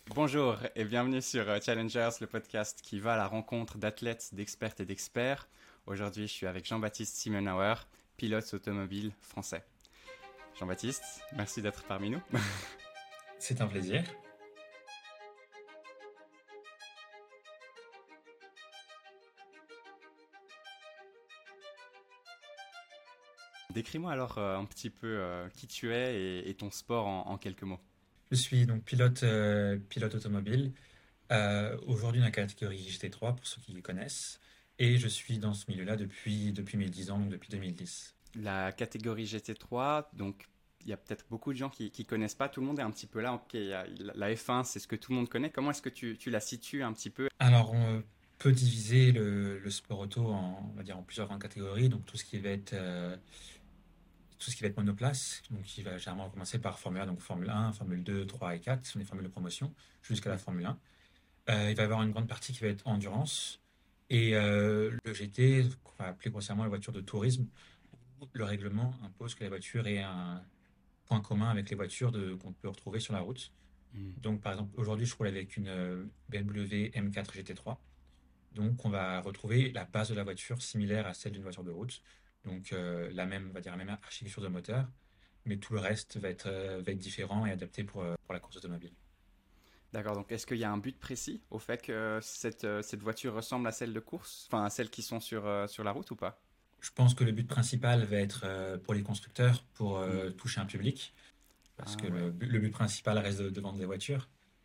Bonjour et bienvenue sur Challengers, le podcast qui va à la rencontre d'athlètes, d'expertes et d'experts. Aujourd'hui, je suis avec Jean-Baptiste Simenauer, pilote automobile français. Jean-Baptiste, merci d'être parmi nous. C'est un plaisir. Décris-moi alors un petit peu qui tu es et ton sport en quelques mots. Je suis donc pilote automobile, aujourd'hui dans la catégorie GT3 pour ceux qui connaissent, et je suis dans ce milieu-là depuis mes 10 ans, donc depuis 2010. La catégorie GT3, donc il y a peut-être beaucoup de gens qui ne connaissent pas, tout le monde est un petit peu là. Ok, la F1, c'est ce que tout le monde connaît. Comment est-ce que tu la situes un petit peu? Alors on peut diviser le sport auto on va dire en plusieurs grandes catégories, donc tout ce qui va être monoplace, donc il va généralement commencer par Formule 1, donc Formule 1, Formule 2, 3 et 4, ce sont les formules de promotion, jusqu'à la Oui. Formule 1. Il va y avoir une grande partie qui va être endurance. Et le GT, qu'on va appeler grossièrement la voiture de tourisme, le règlement impose que la voiture ait un point commun avec les qu'on peut retrouver sur la route. Hmm. Donc, par exemple, aujourd'hui, je roule avec une BMW M4 GT3. Donc, on va retrouver la base de la voiture similaire à celle d'une voiture de route. Donc, la même, on va dire, la même architecture de moteur, mais tout le reste va être différent et adapté pour la course automobile. D'accord, donc est-ce qu'il y a un but précis au fait que cette voiture ressemble à celle de course, enfin à celles qui sont sur la route ou pas? Je pense que le but principal va être pour les constructeurs, pour Hmm. toucher un public, parce Ah que ouais. le but principal reste de vendre des voitures.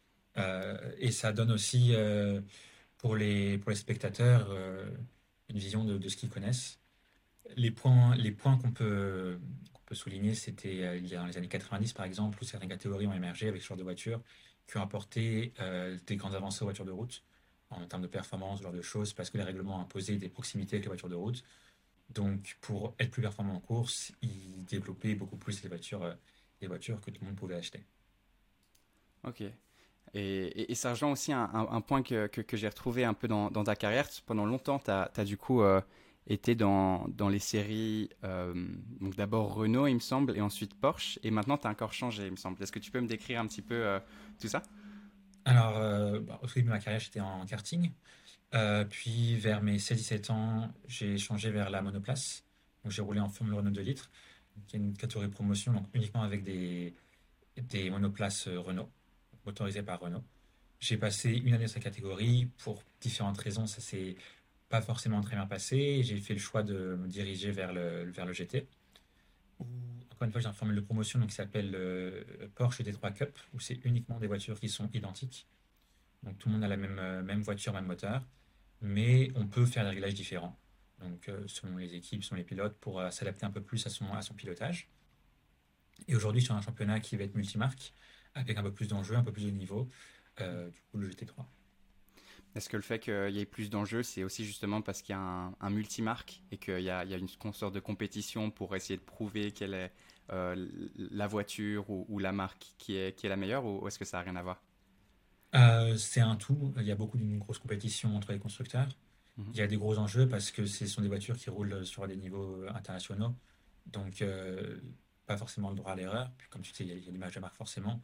Et ça donne aussi pour les spectateurs une vision de ce qu'ils connaissent. Les points qu'on peut souligner, c'était il y a dans les années 90 par exemple, où certaines catégories ont émergé avec ce genre de voitures qui ont apporté des grandes avancées aux voitures de route en termes de performance, ce genre de choses, parce que les règlements imposaient des proximités avec les voitures de route. Donc, pour être plus performant en course, ils développaient beaucoup plus les voitures que tout le monde pouvait acheter. Ok. Et ça rejoint aussi un point que j'ai retrouvé un peu dans ta carrière. Pendant longtemps, tu as du coup été dans les séries, donc d'abord Renault, il me semble, et ensuite Porsche, et maintenant tu as encore changé, il me semble. Est-ce que tu peux me décrire un petit peu tout ça? Alors, au début de ma carrière, j'étais en karting. Puis, vers mes 16-17 ans, j'ai changé vers la monoplace. Donc, j'ai roulé en Formule Renault 2 litres, qui est une catégorie de promotion, donc uniquement avec des monoplaces Renault, motorisées par Renault. J'ai passé une année dans cette catégorie pour différentes raisons. Ça s'est pas forcément très bien passé. J'ai fait le choix de me diriger vers le GT. Où, encore une fois, j'ai un formule de promotion donc, qui s'appelle Porsche GT3 Cup, où c'est uniquement des voitures qui sont identiques. Donc tout le monde a la même voiture, même moteur, mais on peut faire des réglages différents. Donc selon les équipes, selon les pilotes, pour s'adapter un peu plus à son pilotage. Et aujourd'hui, sur un championnat qui va être multimarque, avec un peu plus d'enjeux, un peu plus de niveau, du coup le GT3. Est-ce que le fait qu'il y ait plus d'enjeux, c'est aussi justement parce qu'il y a un multimarque et qu'il y a une sorte de compétition pour essayer de prouver quelle est la voiture ou la marque qui est la meilleure, ou est-ce que ça n'a rien à voir? C'est un tout. Il y a beaucoup d'une grosse compétition entre les constructeurs. Mhm. Il y a des gros enjeux parce que ce sont des voitures qui roulent sur des niveaux internationaux. Donc, pas forcément le droit à l'erreur. Puis, comme tu sais, il y a l'image de marque forcément.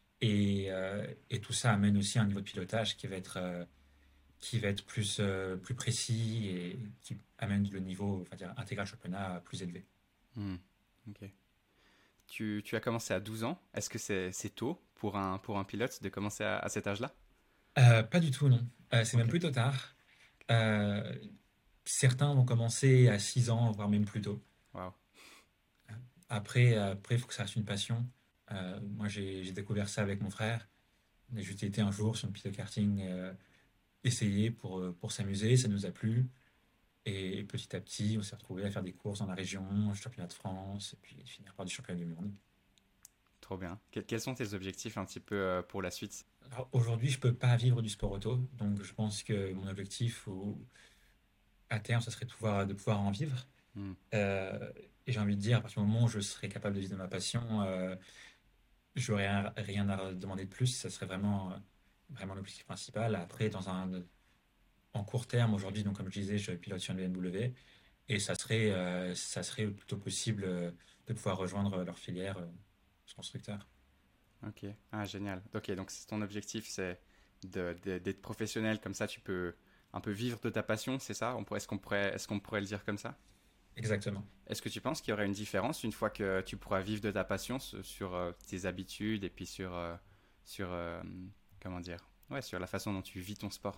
Et tout ça amène aussi un niveau de pilotage qui va être plus précis et qui amène le niveau, enfin, dire, intégral championnat plus élevé. Hmm. Ok. Tu as commencé à 12 ans. Est-ce que c'est tôt pour un pilote de commencer à cet âge-là? Pas du tout, non. C'est même Ok. plutôt tard. Euh, Certains vont commencer à 6 ans, voire même plus tôt. Waouh. Après, il faut que ça reste une passion. Moi, j'ai découvert ça avec mon frère. On a juste été un jour sur une piste de karting essayer pour s'amuser, ça nous a plu. Et petit à petit, on s'est retrouvé à faire des courses dans la région, championnat de France, et puis finir par du championnat du monde. Trop bien. Quels sont tes objectifs un petit peu pour la suite? Alors aujourd'hui, je peux pas vivre du sport auto, donc je pense que mon objectif à terme, ça serait de pouvoir en vivre. Hmm. Euh, et j'ai envie de dire, à partir du moment où je serai capable de vivre de ma passion, j'aurais rien à demander de plus. Ça serait vraiment l'objectif principal. Après, en court terme, aujourd'hui, donc comme je disais, je pilote sur une BMW et ça serait plutôt possible de pouvoir rejoindre leur filière, ce constructeur. Ok. Ah, génial. Ok, donc ton objectif, c'est d'être professionnel, comme ça tu peux un peu vivre de ta passion, c'est ça? Est-ce qu'on pourrait le dire comme ça? Exactement. Est-ce que tu penses qu'il y aurait une différence une fois que tu pourras vivre de ta passion sur tes habitudes et puis sur comment dire? Ouais, sur la façon dont tu vis ton sport.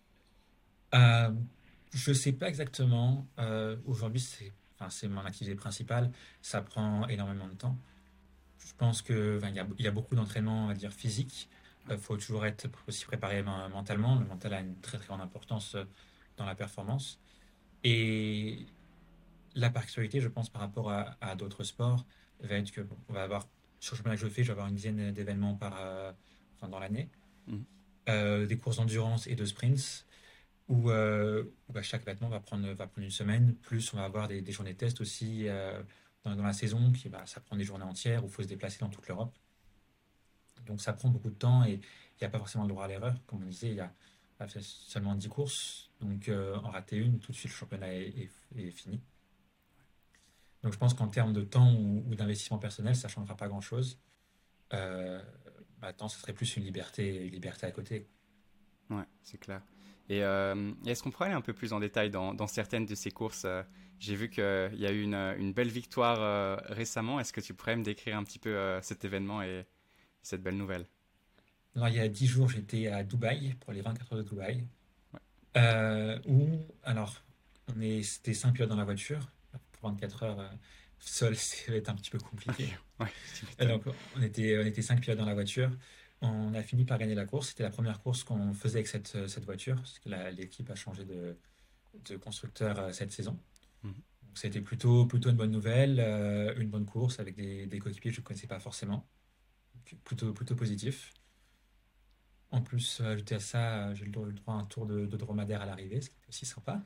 Euh, je sais pas exactement. Aujourd'hui, enfin, c'est mon activité principale. Ça prend énormément de temps. Je pense que, enfin, il y a beaucoup d'entraînement, on va dire, physique. Il faut toujours être aussi préparé mentalement. Le mental a une très très grande importance dans la performance. Et la particularité, je pense, par rapport à d'autres sports, va être que bon, on va avoir, sur le championnat que je fais, je vais avoir une dizaine d'événements enfin, dans l'année. Mhm. Des courses d'endurance et de sprints, où, bah, chaque vêtement va prendre une semaine. Plus on va avoir des journées de test aussi dans la saison, qui, bah, ça prend des journées entières où il faut se déplacer dans toute l'Europe. Donc ça prend beaucoup de temps et il n'y a pas forcément le droit à l'erreur. Comme on disait, il y a seulement 10 courses. Donc en rater une, tout de suite le championnat est fini. Donc je pense qu'en termes de temps ou d'investissement personnel, ça ne changera pas grand-chose. Euh, Maintenant, ce serait plus une liberté à côté. Ouais, c'est clair. Et est-ce qu'on pourrait aller un peu plus en détail dans certaines de ces courses? J'ai vu qu'il y a eu une belle victoire récemment. Est-ce que tu pourrais me décrire un petit peu cet événement et cette belle nouvelle? Alors il y a 10 jours, j'étais à Dubaï pour les 24 heures de Dubaï. Ouais. Alors, c'était 5 pilotes dans la voiture. Pour 24 heures, seul, ça va être un petit peu Ok, compliqué. ouais, tu m'étonnes. Donc, on était 5 pilotes dans la voiture. On a fini par gagner la course. C'était la première course qu'on faisait avec cette voiture, parce que l'équipe a changé de constructeur cette saison. Mhm. Donc, c'était plutôt une bonne nouvelle, une bonne course avec des coéquipiers que je ne connaissais pas forcément. Donc, plutôt positif. En plus, ajouté à ça, j'ai eu le droit à un tour de dromadaire à l'arrivée, ce qui était aussi sympa.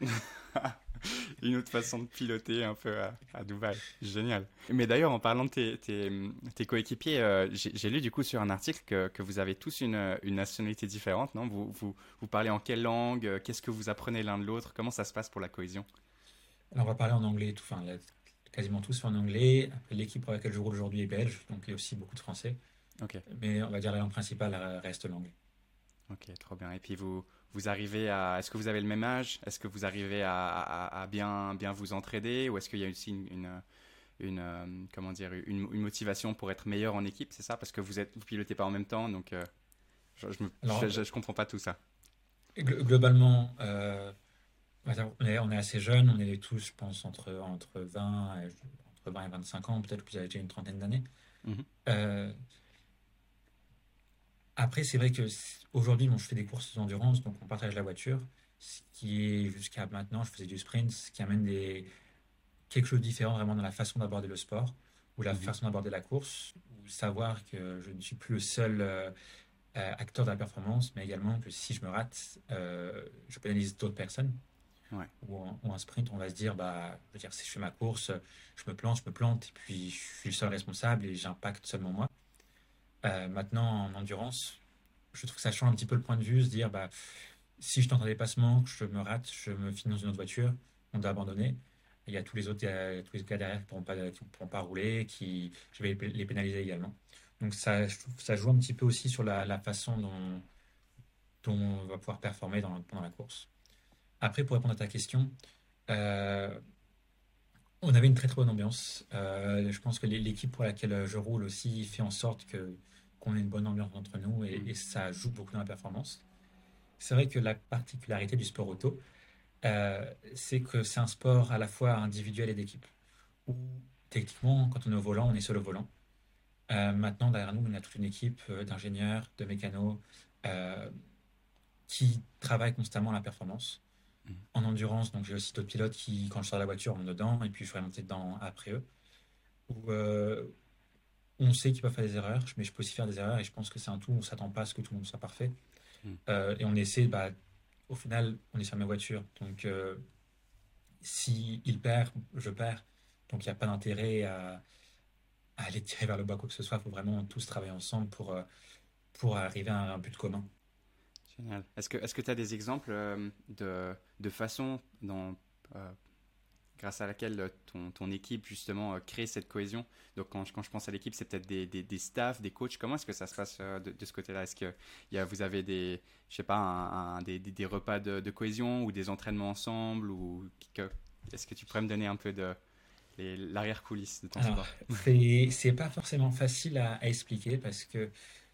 Une autre façon de piloter un peu à Dubaï. Génial. Mais d'ailleurs, en parlant de tes coéquipiers, j'ai lu du coup sur un article que vous avez tous une nationalité différente, non? Vous parlez en quelle langue? Qu'est-ce que vous apprenez l'un de l'autre? Comment ça se passe pour la cohésion? Alors, on va parler en anglais, enfin, quasiment tous fait en anglais. Après, l'équipe pour laquelle je roule aujourd'hui est belge, donc il y a aussi beaucoup de français. Ok, Mais on va dire la langue principale reste l'anglais. ok, trop bien. Et puis vous arrivez à... Est-ce que vous avez le même âge? Est-ce que vous arrivez à bien vous entraider? Ou est-ce qu'il y a aussi comment dire, une motivation pour être meilleur en équipe, c'est ça? Parce que vous pilotez pas en même temps, donc Alors, je comprends pas tout ça. globalement, on est assez jeunes, on est tous, je pense, entre 20 et 25 ans, peut-être que vous avez déjà une trentaine d'années. Mhm, Euh, Après, c'est vrai que aujourd'hui, bon, je fais des courses d'endurance, donc on partage la voiture, ce qui est jusqu'à maintenant, je faisais du sprint, ce qui amène quelque chose de différent vraiment dans la façon d'aborder le sport ou la mhm, façon d'aborder la course, ou savoir que je ne suis plus le seul acteur de la performance, mais également que si je me rate, je pénalise d'autres personnes. ouais, Ou un sprint, on va se dire, bah, je veux dire, si je fais ma course, je me plante, et puis je suis le seul responsable et j'impacte seulement moi. Maintenant, en endurance, je trouve que ça change un petit peu le point de vue, se dire, bah, si je tente un dépassement, que je me rate, je me finis dans une autre voiture, on doit abandonner. Il y a tous les autres, tous les gars derrière qui pourront pas rouler, je vais les pénaliser également. Donc je trouve que ça joue un petit peu aussi sur la façon dont on va pouvoir performer pendant la course. Après, pour répondre à ta question, euh, on avait une très très bonne ambiance. Je pense que l'équipe pour laquelle je roule aussi fait en sorte que qu'on ait une bonne ambiance entre nous mhm, et ça joue beaucoup dans la performance. C'est vrai que la particularité du sport auto, c'est que c'est un sport à la fois individuel et d'équipe. Où techniquement, quand on est au volant, on est seul au volant. Maintenant, derrière nous, on a toute une équipe d'ingénieurs, de mécanos euh, qui travaillent constamment la performance. mhm. En endurance, donc j'ai aussi d'autres pilotes qui, quand je sors de la voiture, montent dedans et puis je ferai monter dedans après eux. Où, on sait qu'ils peuvent faire des erreurs, mais je peux aussi faire des erreurs et je pense que c'est un tout, on ne s'attend pas à ce que tout le monde soit parfait. Mhm. Et on essaie, bah, au final, on est sur la même voiture. Donc, si il perd, je perds. Donc, il n'y a pas d'intérêt à aller tirer vers le bas quoi que ce soit. Il faut vraiment tous travailler ensemble pour arriver à un but commun. Génial. Est-ce que tu as des exemples de façons dont, euh, grâce à laquelle ton équipe justement crée cette cohésion. Donc quand je pense à l'équipe, c'est peut-être des staffs, des coachs. Comment est-ce que ça se passe de ce côté-là? Est-ce que vous avez je sais pas, des repas de cohésion ou des entraînements ensemble est-ce que tu pourrais me donner un peu l'arrière-coulisse de ton Alors, sport? c'est pas forcément facile à expliquer parce que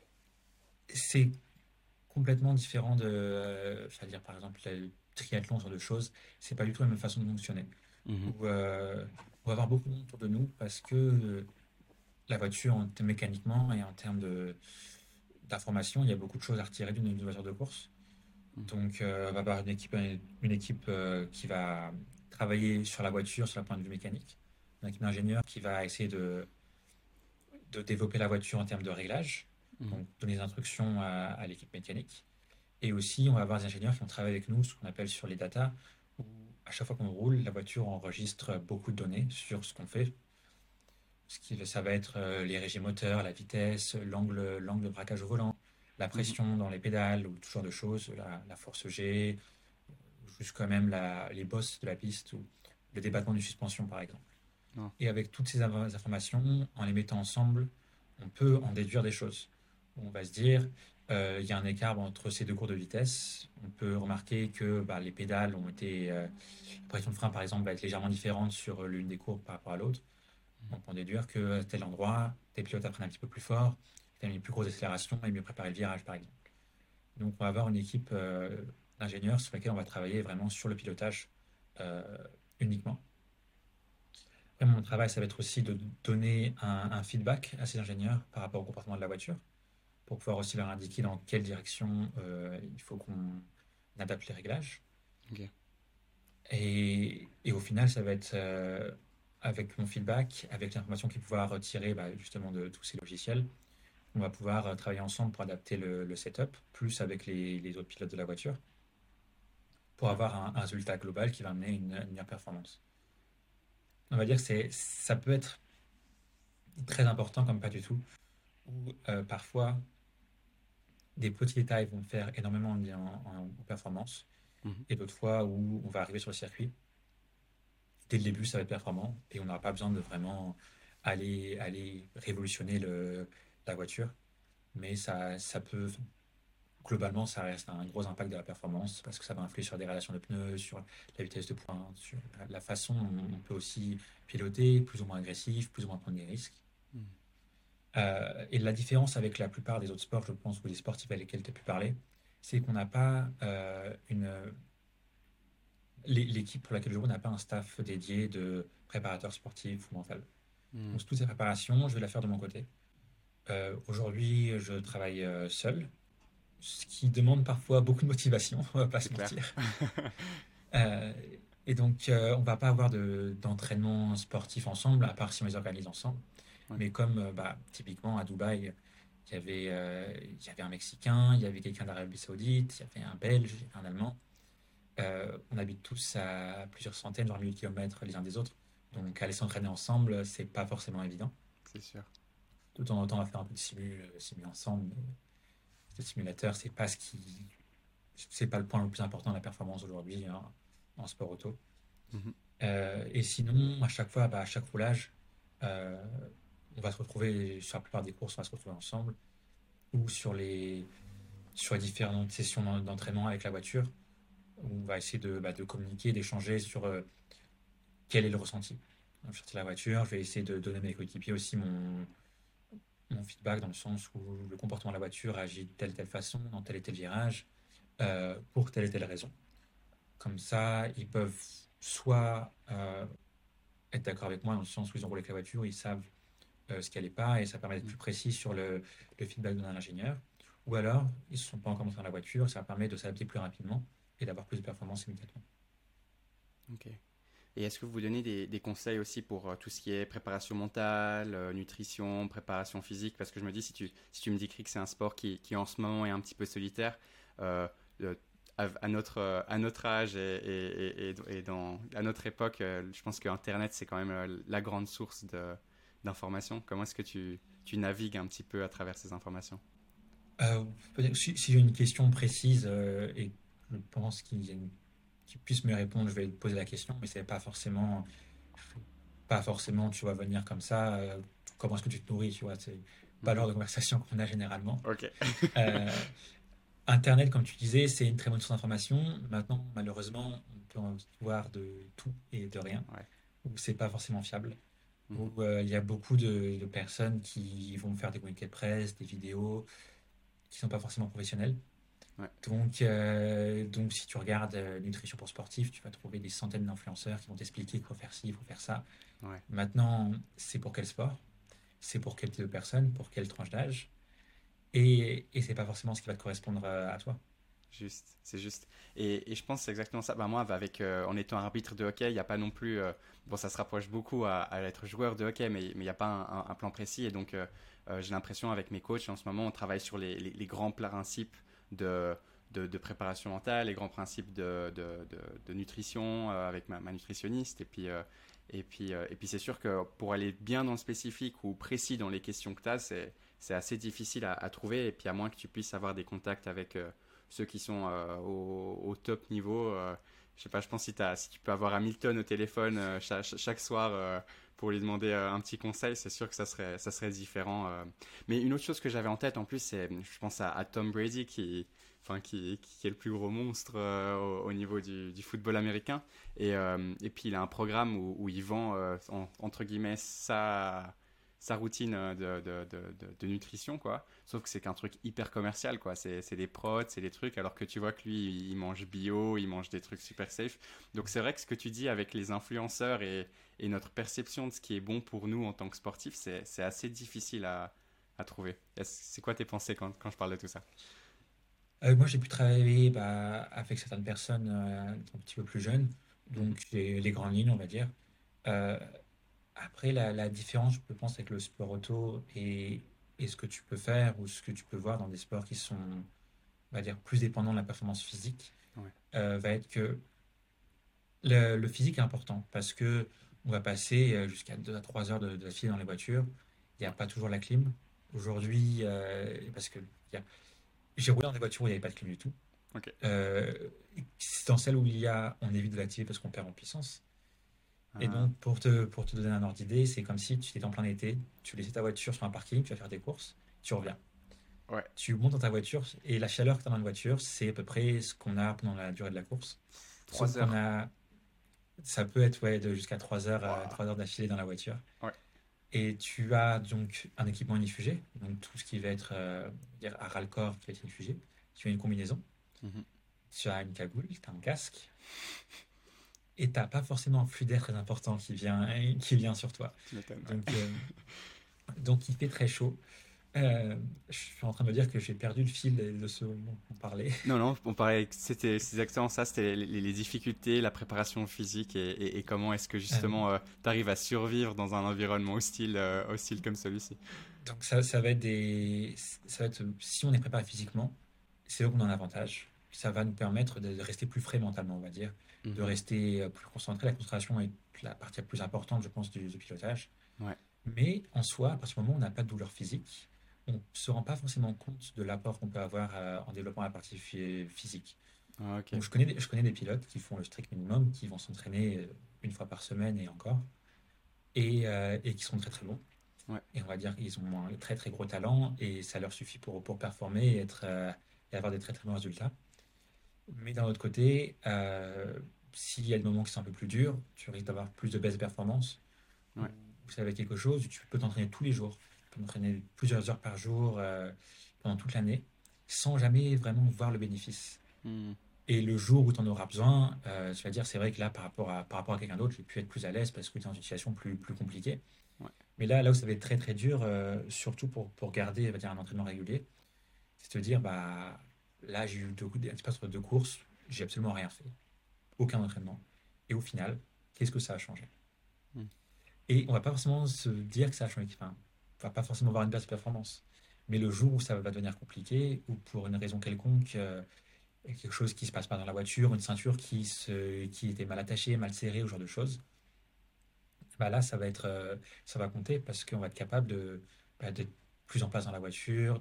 c'est complètement différent de, c'est-à-dire par exemple le triathlon, ce genre de choses, c'est pas du tout la même façon de fonctionner. Mhm, Où, on va avoir beaucoup de monde autour de nous parce que la voiture, mécaniquement et en termes d'information, il y a beaucoup de choses à retirer d'une voiture de course. mhm, Donc, on va avoir une équipe qui va travailler sur la voiture, sur le point de vue mécanique. Une équipe d'ingénieurs qui va essayer de développer la voiture en termes de réglage, mhm, donc donner des instructions à l'équipe mécanique. Et aussi, on va avoir des ingénieurs qui vont travailler avec nous, ce qu'on appelle sur les data, où à chaque fois qu'on roule, la voiture enregistre beaucoup de données sur ce qu'on fait. Ça va être les régimes moteurs, la vitesse, l'angle de braquage au volant, la mhm. pression dans les pédales, ou ce genre de choses, la force G, jusqu'à même les bosses de la piste, ou le débattement d'une suspension, par exemple. Non. Et avec toutes ces informations, en les mettant ensemble, on peut en déduire des choses. On va se dire, il y a un écart entre ces deux cours de vitesse. On peut remarquer que bah, les pédales ont été. La pression de frein, par exemple, va être légèrement différente sur l'une des courbes par rapport à l'autre. On peut en déduire que à tel endroit, tes pilotes apprennent un petit peu plus fort, tu as une plus grosse accélération et mieux préparer le virage, par exemple. Donc, on va avoir une équipe d'ingénieurs sur laquelle on va travailler vraiment sur le pilotage euh, uniquement. Et mon travail, ça va être aussi de donner un feedback à ces ingénieurs par rapport au comportement de la voiture, pour pouvoir aussi leur indiquer dans quelle direction il faut qu'on adapte les réglages. Ok. Et au final, ça va être avec mon feedback, avec l'information qu'ils vont pouvoir retirer bah, justement de tous ces logiciels, on va pouvoir travailler ensemble pour adapter le setup, plus avec les autres pilotes de la voiture, pour Ouais. avoir un résultat global qui va amener une meilleure performance. On va dire que ça peut être très important comme pas du tout, où parfois des petits détails vont faire énormément en performance, Mhm. et d'autres fois où on va arriver sur le circuit, dès le début ça va être performant, et on n'aura pas besoin de vraiment aller révolutionner la voiture, mais ça peut, globalement, ça reste un gros impact de la performance, parce que ça va influer sur des relations de pneus, sur la vitesse de pointe, sur la façon dont on peut aussi piloter, plus ou moins agressif, plus ou moins prendre des risques. Mhm. Et la différence avec la plupart des autres sports, je pense, ou des sportifs avec lesquels tu as pu parler, c'est qu'on n'a pas l'équipe pour laquelle je joue n'a pas un staff dédié de préparateurs sportifs ou mental. Mhm. Donc toute cette préparation, je vais la faire de mon côté. Aujourd'hui, je travaille seul, ce qui demande parfois beaucoup de motivation, on va pas C'est se clair. mentir. Euh, et donc, on va pas avoir d'entraînement sportif ensemble, à part si on les organise ensemble. Ouais. Mais comme bah, typiquement à Dubaï, il y avait un Mexicain, il y avait quelqu'un d'Arabie Saoudite, il y avait un Belge, un Allemand. On habite tous à plusieurs centaines, voire milliers de kilomètres les uns des autres. Donc, aller s'entraîner ensemble, c'est pas forcément évident. C'est sûr. De temps en temps, on va faire un peu de simu ensemble, mais le simulateur, c'est pas le point le plus important de la performance aujourd'hui hein, en sport auto. Mhm. Et sinon, à chaque fois, bah, à chaque roulage, euh, on va se retrouver, sur la plupart des courses, on va se retrouver ensemble, ou sur les différentes sessions d'entraînement avec la voiture, où on va essayer de communiquer, d'échanger sur quel est le ressenti. Donc, je sortis de la voiture, je vais essayer de donner à mes coéquipiers aussi mon feedback dans le sens où le comportement de la voiture agit de telle façon, dans tel et tel virage, pour telle et telle raison. Comme ça, ils peuvent soit être d'accord avec moi dans le sens où ils ont roulé avec la voiture, ils savent ce qui n'allait pas et ça permet d'être Mhm. plus précis sur le feedback d'un ingénieur. Ou alors, ils ne se sont pas encore montrés dans la voiture, ça permet de s'adapter plus rapidement et d'avoir plus de performance immédiatement. Ok. Et est-ce que vous donnez des conseils aussi pour tout ce qui est préparation mentale, nutrition, préparation physique? Parce que je me dis, si tu me décris que c'est un sport qui en ce moment est un petit peu solitaire, euh, euh, à notre âge à notre époque, je pense que Internet, c'est quand même la grande source d'informations. Comment est-ce que tu navigues un petit peu à travers ces informations? Peut-être si j'ai une question précise et je pense qu'il y a qui puisse me répondre, je vais te poser la question, mais c'est pas forcément, tu vas venir comme ça, comment est-ce que tu te nourris, tu vois, c'est pas le Mhm. genre de conversation qu'on a généralement. Ok. Euh, Internet, comme tu disais, c'est une très bonne source d'information. Maintenant, malheureusement, on peut en voir de tout et de rien, Ouais. où c'est pas forcément fiable, Mhm. où il y a beaucoup de personnes qui vont faire des communiqués de presse, des vidéos, qui sont pas forcément professionnelles. Ouais. Donc si tu regardes Nutrition pour sportifs, tu vas trouver des centaines d'influenceurs qui vont t'expliquer qu'il faut faire ci, il faut faire ça. Ouais. Maintenant, c'est pour quel sport? C'est pour quel type de personne? Pour quelle tranche d'âge? Et c'est pas forcément ce qui va te correspondre à toi. Juste, c'est juste. Et je pense que c'est exactement ça. Bah, moi, avec, en étant arbitre de hockey, il n'y a pas non plus. Bon, ça se rapproche beaucoup à être joueur de hockey, mais il n'y a pas un plan précis. Et donc, j'ai l'impression, avec mes coachs, en ce moment, on travaille sur les grands principes de, de préparation mentale, les grands principes de nutrition avec ma nutritionniste. Et puis c'est sûr que pour aller bien dans le spécifique ou précis dans les questions que tu as, c'est assez difficile à trouver. Et puis, à moins que tu puisses avoir des contacts avec. Ceux qui sont au top niveau. Je sais pas, je pense si tu peux avoir Hamilton au téléphone chaque soir pour lui demander un petit conseil, c'est sûr que ça serait différent. Mais une autre chose que j'avais en tête en plus, c'est, je pense à Tom Brady qui est le plus gros monstre au niveau du football américain. Et puis il a un programme où il vend, entre guillemets, sa routine de nutrition, quoi. Sauf que c'est qu'un truc hyper commercial, quoi. C'est des prods, c'est des trucs, alors que tu vois que lui, il mange bio, il mange des trucs super safe. Donc c'est vrai que ce que tu dis avec les influenceurs et notre perception de ce qui est bon pour nous en tant que sportif, c'est assez difficile à trouver. C'est quoi tes pensées quand je parle de tout ça? Moi, j'ai pu travailler bah, avec certaines personnes un petit peu plus jeunes, Mhm. donc les grandes lignes, on va dire. Euh, Après, la différence, je pense, avec le sport auto et ce que tu peux faire ou ce que tu peux voir dans des sports qui sont, on va dire, plus dépendants de la performance physique, Ouais. va être que le physique est important parce que on va passer jusqu'à 2 à 3 heures de fil dans les voitures. Il n'y a Ouais. pas toujours la clim. Aujourd'hui, parce que j'ai roulé dans des voitures où il n'y avait pas de clim du tout. Ok. Euh, dans celles où il y a, on évite de l'activer parce qu'on perd en puissance. Et Ah, donc, pour te donner un ordre d'idée, c'est comme si tu étais en plein été, tu laissais ta voiture sur un parking, tu vas faire tes courses, tu reviens. ouais. Tu montes dans ta voiture et la chaleur que tu as dans la voiture, c'est à peu près ce qu'on a pendant la durée de la course. Sauf Trois qu'on heures. a, ça peut être ouais, jusqu'à 3 Waouh. heures d'affilée dans la voiture. Ouais. Et tu as donc un équipement inifugé, donc tout ce qui va être dire à ras-le-corps qui va être inifugé. Tu as une combinaison, Mhm. tu as une cagoule, tu as un casque, et t'as pas forcément un flux d'air très important qui vient sur toi. Tu m'étonnes, Donc, ouais. donc il fait très chaud. Je suis en train de me dire que j'ai perdu le fil de ce dont on parlait. Non, non, on parlait, c'est exactement ça, c'était les difficultés, la préparation physique et comment est-ce que Euh, justement tu arrives à survivre dans un environnement hostile comme celui-ci. donc ça va être, si on est préparé physiquement, c'est là qu'on a un avantage. Ça va nous permettre de rester plus frais mentalement, on va dire, de Mhm. rester plus concentré. La concentration est la partie la plus importante, je pense, du pilotage. Ouais. Mais en soi, à partir du moment où on n'a pas de douleur physique, on ne se rend pas forcément compte de l'apport qu'on peut avoir en développant la partie physique. Ah, ok. Donc je connais des pilotes qui font le strict minimum, qui vont s'entraîner une fois par semaine et encore, et qui sont très très bons. Ouais. Et on va dire qu'ils ont un très très gros talent et ça leur suffit pour performer et avoir des très très bons résultats. Mais d'un autre côté, s'il y a des moments qui sont un peu plus durs, tu risques d'avoir plus de baisse de performance. Ou Ouais. vous savez quelque chose, tu peux t'entraîner tous les jours. Tu peux t'entraîner plusieurs heures par jour pendant toute l'année sans jamais vraiment voir le bénéfice. Mhm. Et le jour où tu en auras besoin, tu vas dire, c'est vrai que là, par rapport à quelqu'un d'autre, j'ai pu être plus à l'aise parce que tu es dans une situation plus compliquée. Ouais. Mais là où ça va être très très dur, surtout pour garder on va dire, un entraînement régulier, c'est de te dire, bah, là, j'ai eu un espace entre deux courses, j'ai absolument rien fait, aucun entraînement. Et au final, qu'est-ce que ça a changé? Mhm. Et on va pas forcément se dire que ça a changé, enfin, on va pas forcément avoir une baisse de performance. Mais le jour où ça va devenir compliqué, ou pour une raison quelconque, quelque chose qui se passe pas dans la voiture, une ceinture qui était mal attachée, mal serrée, ce genre de choses, bah là, ça va compter parce qu'on va être capable d'être plus en place dans la voiture,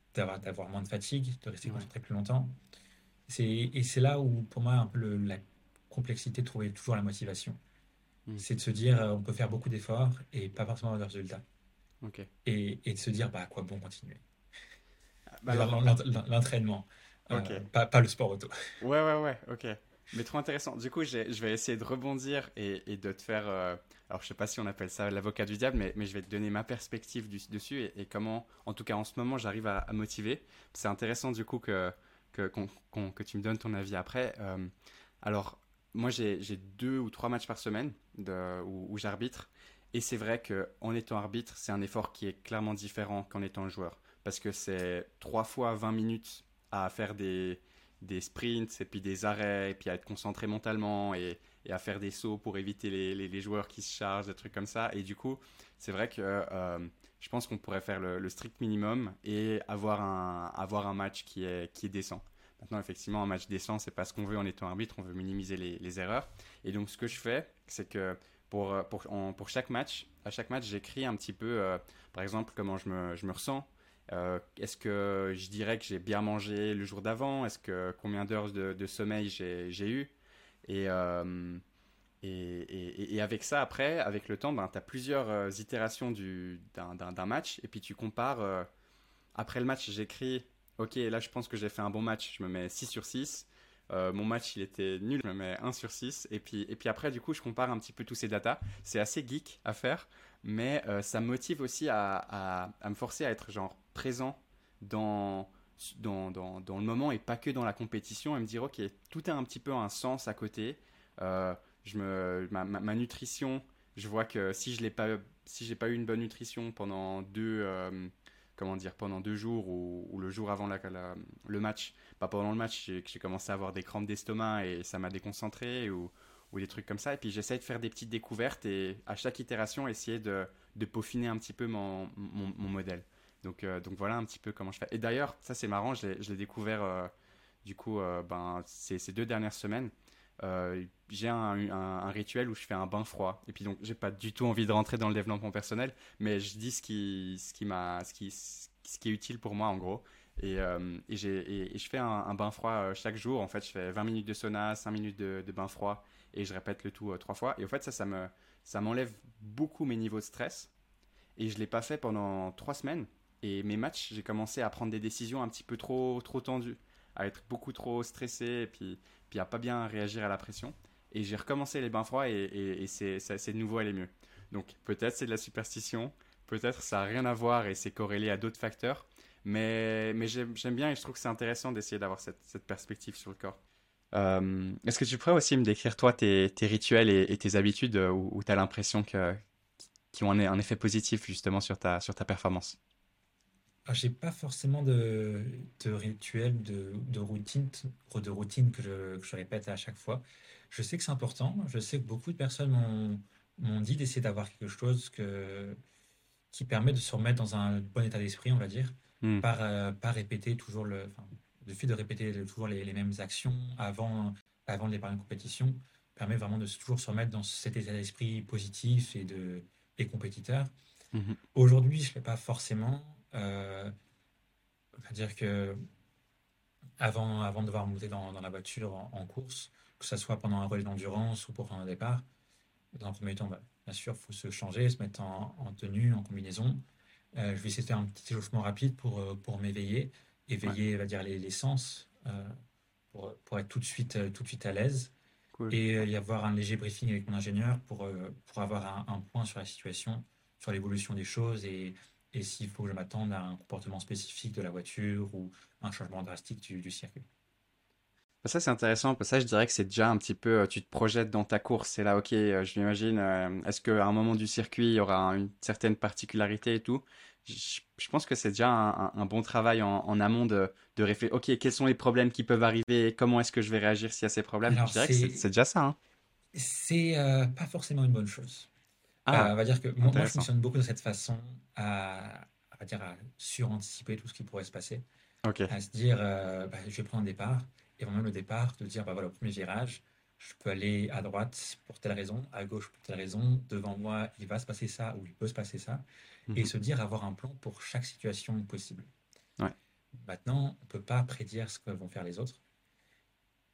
d'avoir moins de fatigue, de rester Ouais. concentré plus longtemps. Et c'est là où, pour moi, un peu complexité de trouver toujours la motivation. Hmm. C'est de se dire, on peut faire beaucoup d'efforts et pas forcément avoir de résultats. Ok. Et de se dire, bah, à quoi bon continuer? Bah Vers alors, l'entraînement, ok. pas le sport auto. Ouais, ouais, ouais, ok. Mais trop intéressant. Du coup, je vais essayer de rebondir et de te faire. Alors, je sais pas si on appelle ça l'avocat du diable, mais je vais te donner ma perspective dessus et comment, en tout cas en ce moment, j'arrive à motiver. C'est intéressant du coup que tu me donnes ton avis après. Alors, moi, j'ai 2 ou 3 matchs par semaine où j'arbitre. Et c'est vrai qu'en étant arbitre, c'est un effort qui est clairement différent qu'en étant joueur. Parce que c'est 3 fois 20 minutes à faire des sprints et puis des arrêts et puis à être concentré mentalement et à faire des sauts pour éviter les joueurs qui se chargent, des trucs comme ça. Et du coup, c'est vrai que je pense qu'on pourrait faire le strict minimum et avoir un match qui est décent. Maintenant, effectivement, un match décent, c'est pas ce qu'on veut en étant arbitre, on veut minimiser les erreurs. Et donc, ce que je fais, c'est que pour chaque match, à chaque match, j'écris un petit peu, par exemple, comment je me ressens. Est-ce que je dirais que j'ai bien mangé le jour d'avant? Est-ce que combien d'heures de sommeil j'ai eu? Et, euh, et avec ça, après, avec le temps, ben, tu as plusieurs itérations d'un match. Et puis tu compares. Après le match, j'écris, ok, là je pense que j'ai fait un bon match, je me mets 6 sur 6. Mon match il était nul, je me mets 1 sur 6. Et puis après, du coup, je compare un petit peu tous ces datas. C'est assez geek à faire, mais ça me motive aussi à me forcer à être genre présent dans, dans le moment et pas que dans la compétition et me dire, ok, tout a un petit peu un sens à côté. Euh, ma nutrition, je vois que si j'ai pas eu une bonne nutrition pendant comment dire, pendant 2 jours ou le jour avant le match, pas pendant le match, j'ai commencé à avoir des crampes d'estomac et ça m'a déconcentré ou des trucs comme ça. Et puis j'essaie de faire des petites découvertes et à chaque itération, essayer de peaufiner un petit peu mon modèle. Donc voilà un petit peu comment je fais. Et d'ailleurs, ça c'est marrant, je l'ai découvert du coup ben, ces 2 dernières semaines. J'ai un rituel où je fais un bain froid. Et puis donc, j'ai pas du tout envie de rentrer dans le développement personnel, mais je dis ce qui est utile pour moi en gros. Et je fais un bain froid chaque jour. En fait, je fais 20 minutes de sauna, 5 minutes de bain froid et je répète le tout 3 fois. Et en fait, ça m'enlève beaucoup mes niveaux de stress. Et je l'ai pas fait pendant 3 semaines. Et mes matchs, j'ai commencé à prendre des décisions un petit peu trop tendues, à être beaucoup trop stressé puis à pas bien réagir à la pression. Et j'ai recommencé les bains froids et c'est de nouveau aller mieux. Donc peut-être c'est de la superstition, peut-être ça n'a rien à voir et c'est corrélé à d'autres facteurs. Mais j'aime bien et je trouve que c'est intéressant d'essayer d'avoir cette perspective sur le corps. Est-ce que tu pourrais aussi me décrire toi tes rituels et tes habitudes où tu as l'impression qui ont un effet positif justement sur ta performance? Alors, j'ai pas forcément de rituel, de routine que je répète à chaque fois. Je sais que c'est important. Je sais que beaucoup de personnes m'ont dit d'essayer d'avoir quelque chose qui permet de se remettre dans un bon état d'esprit, on va dire, Hmm. par répéter toujours enfin, le fait de répéter toujours les mêmes actions avant de départ d'une compétition permet vraiment de toujours se remettre dans cet état d'esprit positif et compétiteur. Mhm. Aujourd'hui, je ne fais pas forcément. C'est-à-dire que avant de devoir monter dans la voiture en course, que ce soit pendant un relais d'endurance ou pour prendre un départ, dans un premier temps, bah, bien sûr, il faut se changer, se mettre en tenue, en combinaison. Je vais essayer de faire un petit échauffement rapide pour m'éveiller, Ouais, éveiller, on va dire, les sens, pour être tout de suite à l'aise. cool. Et y avoir un léger briefing avec mon ingénieur pour avoir un point sur la situation, sur l'évolution des choses et s'il faut que je m'attende à un comportement spécifique de la voiture ou un changement drastique du circuit. Ça, c'est intéressant. Ça, je dirais que c'est déjà un petit peu, tu te projettes dans ta course. C'est là, ok, je m'imagine, est-ce qu'à un moment du circuit, il y aura une certaine particularité et tout? Je pense que c'est déjà un bon travail en amont de réfléchir. Ok, quels sont les problèmes qui peuvent arriver? Comment est-ce que je vais réagir s'il y a ces problèmes? Alors, Je dirais que c'est déjà ça, hein. c'est pas forcément une bonne chose. On Ah, va dire que moi, je intéressant. fonctionne beaucoup de cette façon on va dire, à suranticiper tout ce qui pourrait se passer. Ok. À se dire, bah, je vais prendre un départ, et avant même le départ, de dire, bah voilà, au premier virage, je peux aller à droite pour telle raison, à gauche pour telle raison, devant moi, il va se passer ça ou il peut se passer ça, et Mhm. se dire avoir un plan pour chaque situation possible. Ouais. Maintenant, on ne peut pas prédire ce que vont faire les autres,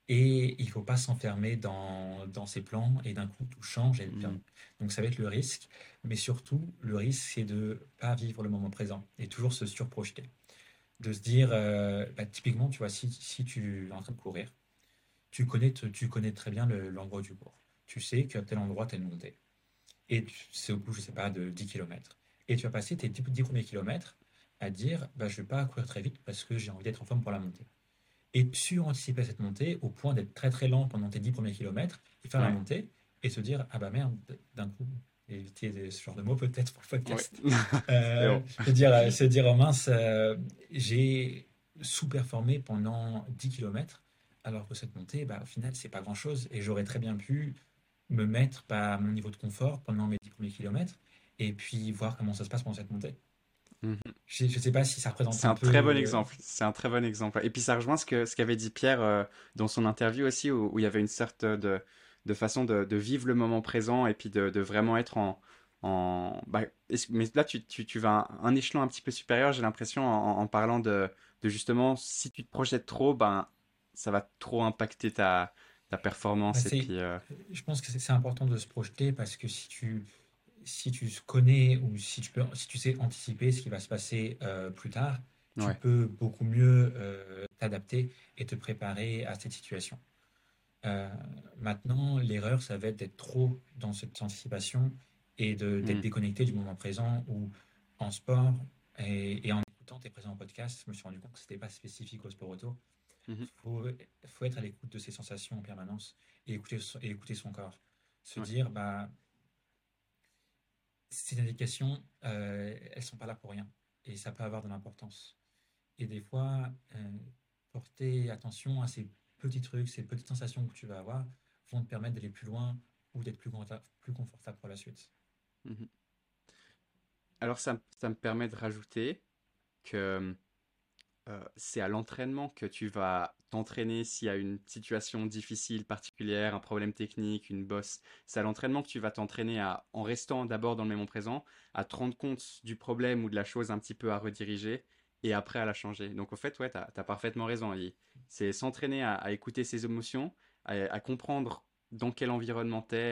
Et il ne faut pas s'enfermer dans ses plans et d'un coup tout change et le Hmm. permis. Donc ça va être le risque, mais surtout le risque c'est de ne pas vivre le moment présent et toujours se surprojeter. De se dire, bah, typiquement, tu vois, si tu es en train de courir, tu connais très bien l'endroit du cours. Tu sais qu'à tel endroit, tu as une montée. Et c'est au bout, je sais pas, de 10 kilomètres. Et tu vas passer tes 10 premiers kilomètres à dire, bah, je ne vais pas courir très vite parce que j'ai envie d'être en forme pour la montée. Et suranticiper cette montée au point d'être très très lent pendant tes 10 premiers kilomètres et faire la Ouais. montée et se dire, ah bah merde, d'un coup, éviter ce genre de mots peut-être pour le Ouais. podcast. C'est bon. Se dire, oh mince, j'ai sous-performé pendant 10 kilomètres alors que cette montée, bah, au final, c'est pas grand-chose et j'aurais très bien pu me mettre bah, à mon niveau de confort pendant mes 10 premiers kilomètres et puis voir comment ça se passe pendant cette montée. Mhm. Je ne sais pas si ça représente C'est un un peu. très bon exemple. C'est un très bon exemple. Et puis ça rejoint ce qu'avait dit Pierre dans son interview aussi, où il y avait une sorte de façon de vivre le moment présent et puis de vraiment être bah, mais là, tu vas un échelon un petit peu supérieur, j'ai l'impression, en parlant de justement, si tu te projettes trop, ben, ça va trop impacter ta Bah, performance. Et puis, je pense que c'est important de se projeter parce que si tu connais ou si tu sais anticiper ce qui va se passer plus tard, tu ouais. peux beaucoup mieux t'adapter et te préparer à cette situation. Euh, Maintenant, l'erreur, ça va être d'être trop dans cette anticipation et d'être Mm. déconnecté du moment présent ou en sport et en écoutant tes présents podcasts, je me suis rendu compte que c'était pas spécifique au sport auto. Mhm. Faut, faut être à l'écoute de ses sensations en permanence et écouter son corps. Se Ouais. dire, bah, ces indications, elles sont pas là pour rien et ça peut avoir de l'importance. Et des fois, porter attention à ces petits trucs, ces petites sensations que tu vas avoir vont te permettre d'aller plus loin ou d'être plus confortable pour la suite. Mhm. Alors, ça me permet de rajouter que c'est à l'entraînement que tu vas t'entraîner s'il y a une situation difficile, particulière, un problème technique, une bosse. C'est à l'entraînement que tu vas t'entraîner en restant d'abord dans le moment présent, à te rendre compte du problème ou de la chose un petit peu à rediriger et après à la changer. Donc au fait, ouais, t'as parfaitement raison. C'est s'entraîner à écouter ses émotions, à comprendre dans quel environnement t'es,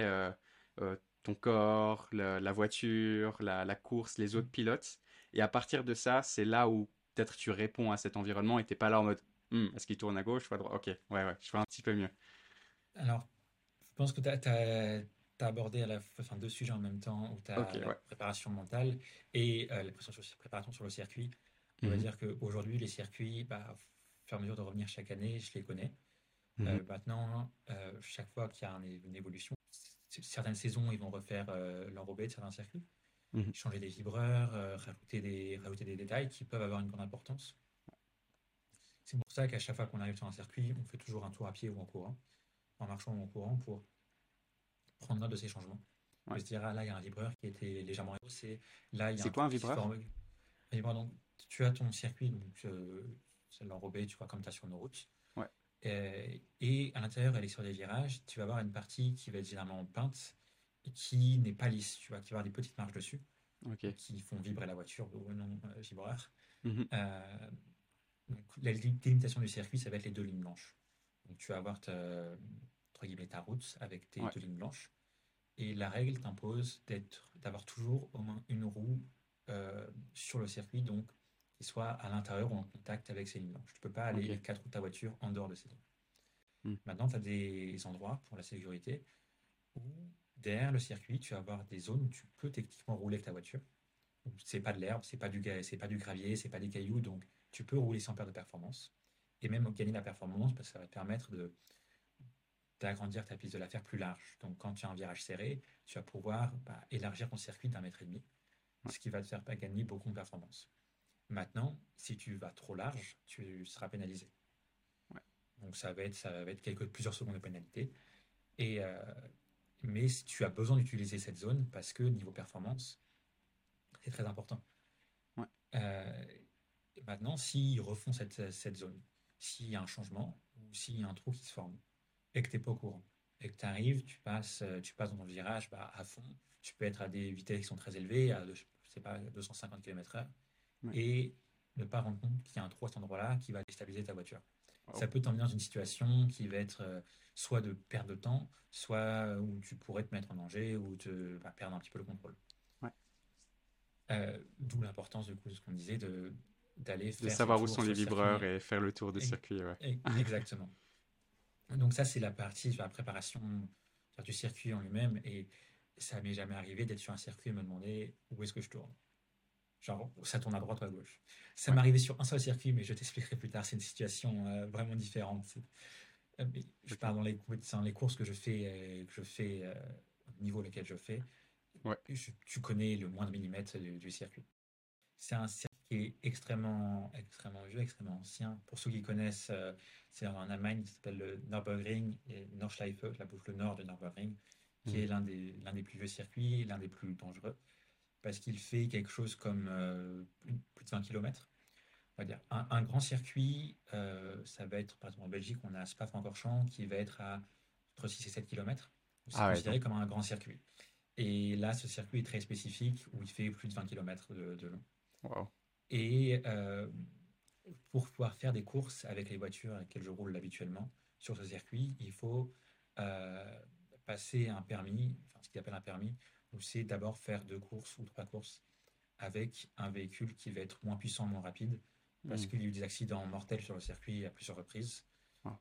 ton corps, la voiture, la course, les autres pilotes. Et à partir de ça, c'est là où peut-être tu réponds à cet environnement et t'es pas là en mode est-ce qu'il tourne à gauche ou à droite? Ok, ouais, ouais, je fais un petit peu mieux. Alors, je pense que tu as abordé enfin, deux sujets en même temps, où tu Ok, as la ouais. préparation mentale et la préparation sur le circuit. On va Mhm, dire qu'aujourd'hui, les circuits, bah, au fur et à mesure de revenir chaque année, je les connais. mhm, Maintenant, chaque fois qu'il y a une évolution, certaines saisons, ils vont refaire l'enrobé de certains circuits, mhm. changer des vibreurs, rajouter des détails qui peuvent avoir une grande importance. C'est pour ça qu'à chaque fois qu'on arrive sur un circuit, on fait toujours un tour à pied ou en courant, en marchant ou en courant pour prendre note de ces changements. De Ouais. se dire, ah là, il y a un vibreur qui était légèrement rehaussé, là, il y a C'est un quoi un trou qui se vibreur? forme. Et donc, tu as ton circuit, donc c'est l'enrobé, tu vois, comme tu as sur nos routes. Ouais, Et à l'intérieur, elle est sur des virages. Tu vas avoir une partie qui va être généralement peinte et qui n'est pas lisse. Tu vois, qui va avoir des petites marges dessus ok. qui font vibrer la voiture au non vibreur. Mhm, Euh, donc, la délimitation du circuit, ça va être les deux lignes blanches. Donc, tu vas avoir entre guillemets, ta route avec tes ouais, deux lignes blanches. Et la règle t'impose d'avoir toujours au moins une roue sur le circuit, donc qui soit à l'intérieur ou en contact avec ces lignes blanches. Tu ne peux pas aller ok. les quatre roues de ta voiture en dehors de ces lignes. Mhm, Maintenant, tu as des endroits pour la sécurité où derrière le circuit, tu vas avoir des zones où tu peux techniquement rouler avec ta voiture. C'est pas de l'herbe, c'est pas du gravier, c'est pas des cailloux, donc tu peux rouler sans perdre de performance et même gagner de la performance parce que ça va te permettre d'agrandir ta piste, de la faire plus large. Donc quand tu as un virage serré, tu vas pouvoir élargir ton circuit d'1,5 m, ouais, ce qui va te faire gagner beaucoup de performance. Maintenant, si tu vas trop large, tu seras pénalisé. ouais, Donc ça va être plusieurs secondes de pénalité. Et, mais si tu as besoin d'utiliser cette zone parce que niveau performance, c'est très important. ouais, Euh, Maintenant, s'ils refont cette zone, s'il y a un changement ou s'il y a un trou qui se forme et que tu n'es pas au courant et que tu arrives, tu passes dans ton virage à fond, tu peux être à des vitesses qui sont très élevées, je sais pas, 250 km/h, ouais. et ne pas rendre compte qu'il y a un trou à cet endroit-là qui va déstabiliser ta voiture. Ça peut t'emmener dans une situation qui va être soit de perte de temps, soit où tu pourrais te mettre en danger ou perdre un petit peu le contrôle. Ouais. D'où l'importance, du coup, de ce qu'on disait, d'aller De faire ces savoir où tours sont sur les le vibreurs circuit. et faire le tour de circuit, ouais. Exactement. Donc ça, c'est la partie sur la préparation du circuit en lui-même. Et ça m'est jamais arrivé d'être sur un circuit et me demander où est-ce que je tourne. Genre, ça tourne à droite ou à gauche. Ça m'est Ouais. arrivé sur un seul circuit, mais je t'expliquerai plus tard. C'est une situation vraiment différente. Mais je Ok. parle dans les courses que je fais, au niveau auquel je fais. Ouais. Tu connais le moindre millimètre du circuit. C'est un circuit qui est extrêmement, extrêmement vieux, extrêmement ancien. Pour ceux qui connaissent, c'est en Allemagne, ça s'appelle le Nürburgring et Nordschleife, la boucle nord de Nürburgring, qui est Mhm. l'un des plus vieux circuits, l'un des plus dangereux, parce qu'il fait quelque chose comme plus de 20 km. On va dire un grand circuit, ça va être, par exemple en Belgique, on a Spa-Francorchamps qui va être à entre 6 et 7 km. C'est Ah ouais, donc, considéré comme un grand circuit. Et là, ce circuit est très spécifique où il fait plus de 20 km de long. wow. Et pour pouvoir faire des courses avec les voitures avec lesquelles je roule habituellement sur ce circuit, il faut euh, passer un permis, enfin ce qu'il appelle un permis, où c'est d'abord faire 2 courses ou 3 courses avec un véhicule qui va être moins puissant, moins rapide, parce Mhm. qu'il y a eu des accidents mortels sur le circuit à plusieurs reprises, Wow.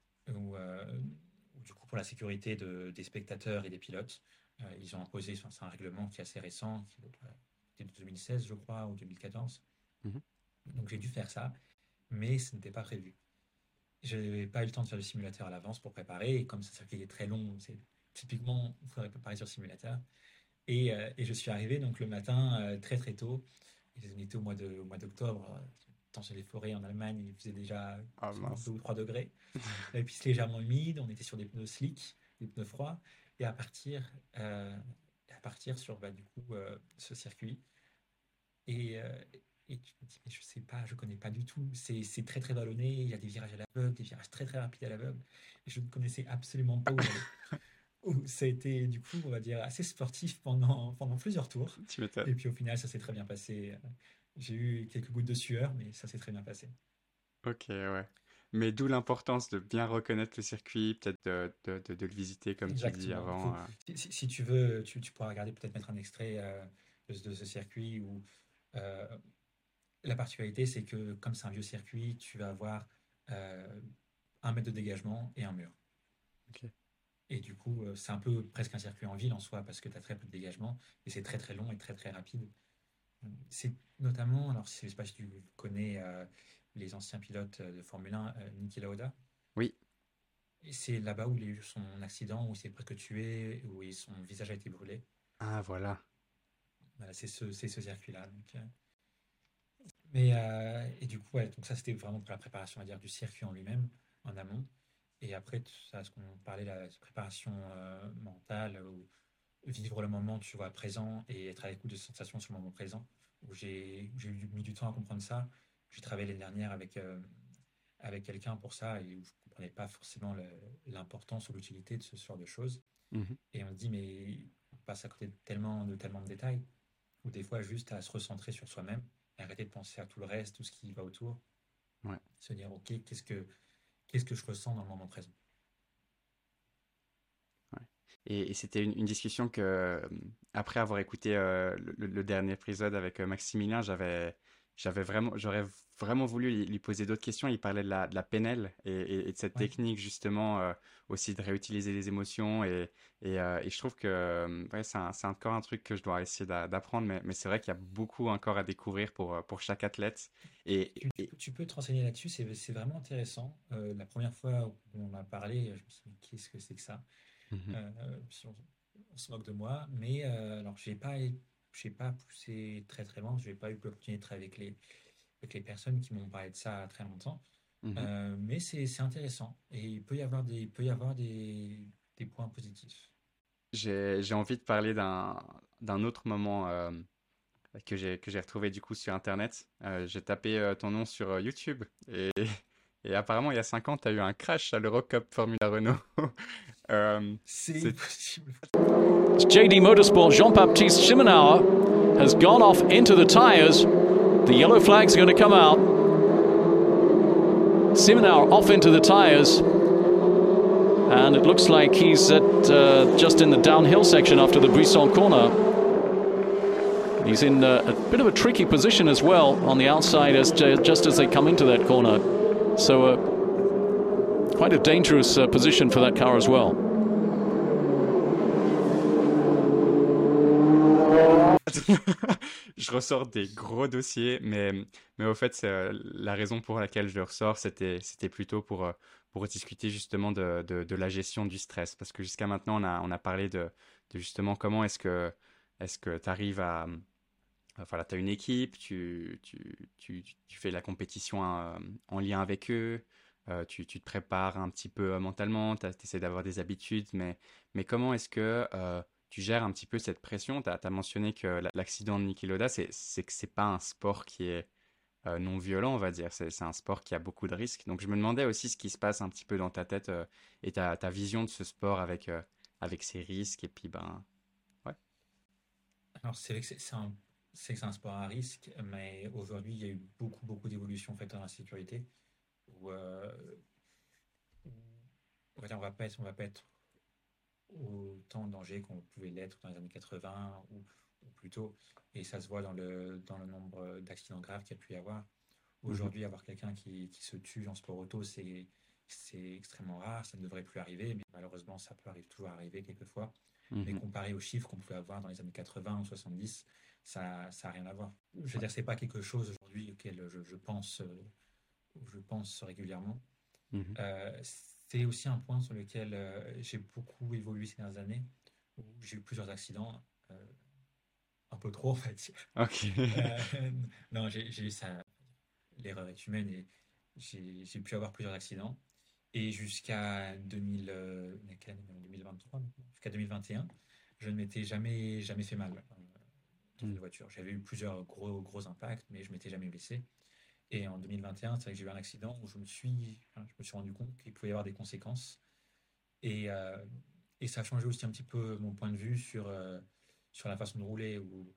où, du coup pour la sécurité des spectateurs et des pilotes, ils ont imposé, enfin, c'est un règlement qui est assez récent, qui était de 2016 je crois, ou 2014. Mhm. Donc j'ai dû faire ça, mais ce n'était pas prévu. Je n'avais pas eu le temps de faire le simulateur à l'avance pour préparer, et comme ce circuit est très long, c'est typiquement, il faudrait préparer sur le simulateur. Et je suis arrivé donc le matin très très tôt. On était au mois d'octobre, dans les forêts en Allemagne, il faisait déjà Ah seulement 2 mince. ou 3 degrés. La piste légèrement humide, on était sur des pneus slick, des pneus froids, et à partir sur du coup ce circuit. Et, euh, et tu me dis, mais je sais pas, je connais pas du tout. C'est très très vallonné, il y a des virages à l'aveugle, des virages très très rapides à l'aveugle. Et je ne connaissais absolument pas où j'allais. Ça a été du coup, on va dire, assez sportif pendant plusieurs tours. Tu m'étonnes. Et puis au final, ça s'est très bien passé. J'ai eu quelques gouttes de sueur, mais ça s'est très bien passé. Ok, ouais. Mais d'où l'importance de bien reconnaître le circuit, peut-être de le visiter comme tu dis Exactement. avant. Si tu veux, tu pourras regarder, peut-être mettre un extrait de ce circuit où euh, la particularité, c'est que comme c'est un vieux circuit, tu vas avoir 1 mètre de dégagement et un mur. Ok. Et du coup, c'est un peu presque un circuit en ville en soi parce que tu as très peu de dégagement et c'est très très long et très très rapide. C'est notamment, alors je ne sais pas si tu connais les anciens pilotes de Formule 1, Niki Lauda. Oui. Et c'est là-bas où il a eu son accident, où il s'est presque tué, où son visage a été brûlé. Ah, voilà. Voilà, c'est ce circuit-là. Et du coup, ouais, donc ça c'était vraiment pour la préparation, on va dire, du circuit en lui-même, en amont. Et après, ça, ce qu'on parlait, la préparation mentale, ou vivre le moment, tu vois, présent et être à l'écoute de sensations sur le moment présent, où mis du temps à comprendre ça. J'ai travaillé l'année dernière avec quelqu'un pour ça et où je ne comprenais pas forcément l'importance ou l'utilité de ce genre de choses. Mhm. Et on se dit, mais on passe à côté de tellement de détails, ou des fois juste à se recentrer sur soi-même et arrêter de penser à tout le reste, tout ce qui va autour, Ouais. se dire, ok, qu'est-ce que je ressens dans le moment présent. Ouais. Et c'était une discussion que, après avoir écouté le dernier épisode avec Maximilien, j'aurais vraiment voulu lui poser d'autres questions. Il parlait de la PNL et de cette Ouais. technique justement aussi de réutiliser les émotions et je trouve que ouais, c'est encore un truc que je dois essayer d'apprendre, mais c'est vrai qu'il y a beaucoup encore à découvrir pour chaque athlète. Et, et- Tu peux te renseigner là-dessus, c'est vraiment intéressant. La première fois où on m'a parlé, je me suis dit, qu'est-ce que c'est que ça? Mhm. Puis on se moque de moi, mais alors j'ai pas poussé très très loin, je n'ai pas eu l'opportunité de travailler avec les personnes qui m'ont parlé de ça très longtemps. Mhm. Mais c'est intéressant et il peut y avoir des points positifs. J'ai envie de parler d'un autre moment que j'ai retrouvé du coup sur Internet. J'ai tapé ton nom sur YouTube et apparemment il y a 5 ans, tu as eu un crash à l'Eurocup Formula Renault. C'est C'est possible. JD Motorsport Jean-Baptiste Simonauer has gone off into the tyres. The yellow flag's going to come out. Simonauer off into the tyres. And it looks like he's just in the downhill section after the Brisson corner. He's in a bit of a tricky position as well on the outside just as they come into that corner. So quite a dangerous position for that car as well. Je ressors des gros dossiers, mais au fait, la raison pour laquelle je le ressors, c'était plutôt pour discuter justement de la gestion du stress. Parce que jusqu'à maintenant, on a parlé de justement comment est-ce que tu arrives à... Voilà, tu as une équipe, tu fais la compétition en lien avec eux, tu te prépares un petit peu mentalement, tu essaies d'avoir des habitudes, mais comment est-ce que tu gères un petit peu cette pression? Tu as mentionné que l'accident de Niki Lauda, c'est que c'est pas un sport qui est non violent, on va dire. C'est un sport qui a beaucoup de risques. Donc je me demandais aussi ce qui se passe un petit peu dans ta tête et ta vision de ce sport avec ses risques. Et puis, ouais. Alors, c'est vrai que c'est un sport à risque, mais aujourd'hui, il y a eu beaucoup d'évolutions faites dans la sécurité. Où, on va pas être autant en danger qu'on pouvait l'être dans les années 80 ou plus tôt. Et ça se voit dans le nombre d'accidents graves qu'il y a pu y avoir. Aujourd'hui, avoir quelqu'un qui se tue en sport auto, c'est extrêmement rare. Ça ne devrait plus arriver, mais malheureusement, ça peut toujours arriver quelquefois. Mais comparé aux chiffres qu'on pouvait avoir dans les années 80 ou 70, ça n'a rien à voir. Je veux dire, c'est pas quelque chose aujourd'hui auquel je pense régulièrement. C'est aussi un point sur lequel j'ai beaucoup évolué ces dernières années, où j'ai eu plusieurs accidents, un peu trop en fait. Ok. Non, j'ai eu ça. L'erreur est humaine et j'ai pu avoir plusieurs accidents. Et jusqu'à 2023, jusqu'à 2021, je ne m'étais jamais fait mal dans une voiture. J'avais eu plusieurs gros impacts, mais je ne m'étais jamais blessé. Et en 2021, c'est vrai que j'ai eu un accident où je me suis rendu compte qu'il pouvait y avoir des conséquences. Et ça a changé aussi un petit peu mon point de vue sur la façon de rouler, ou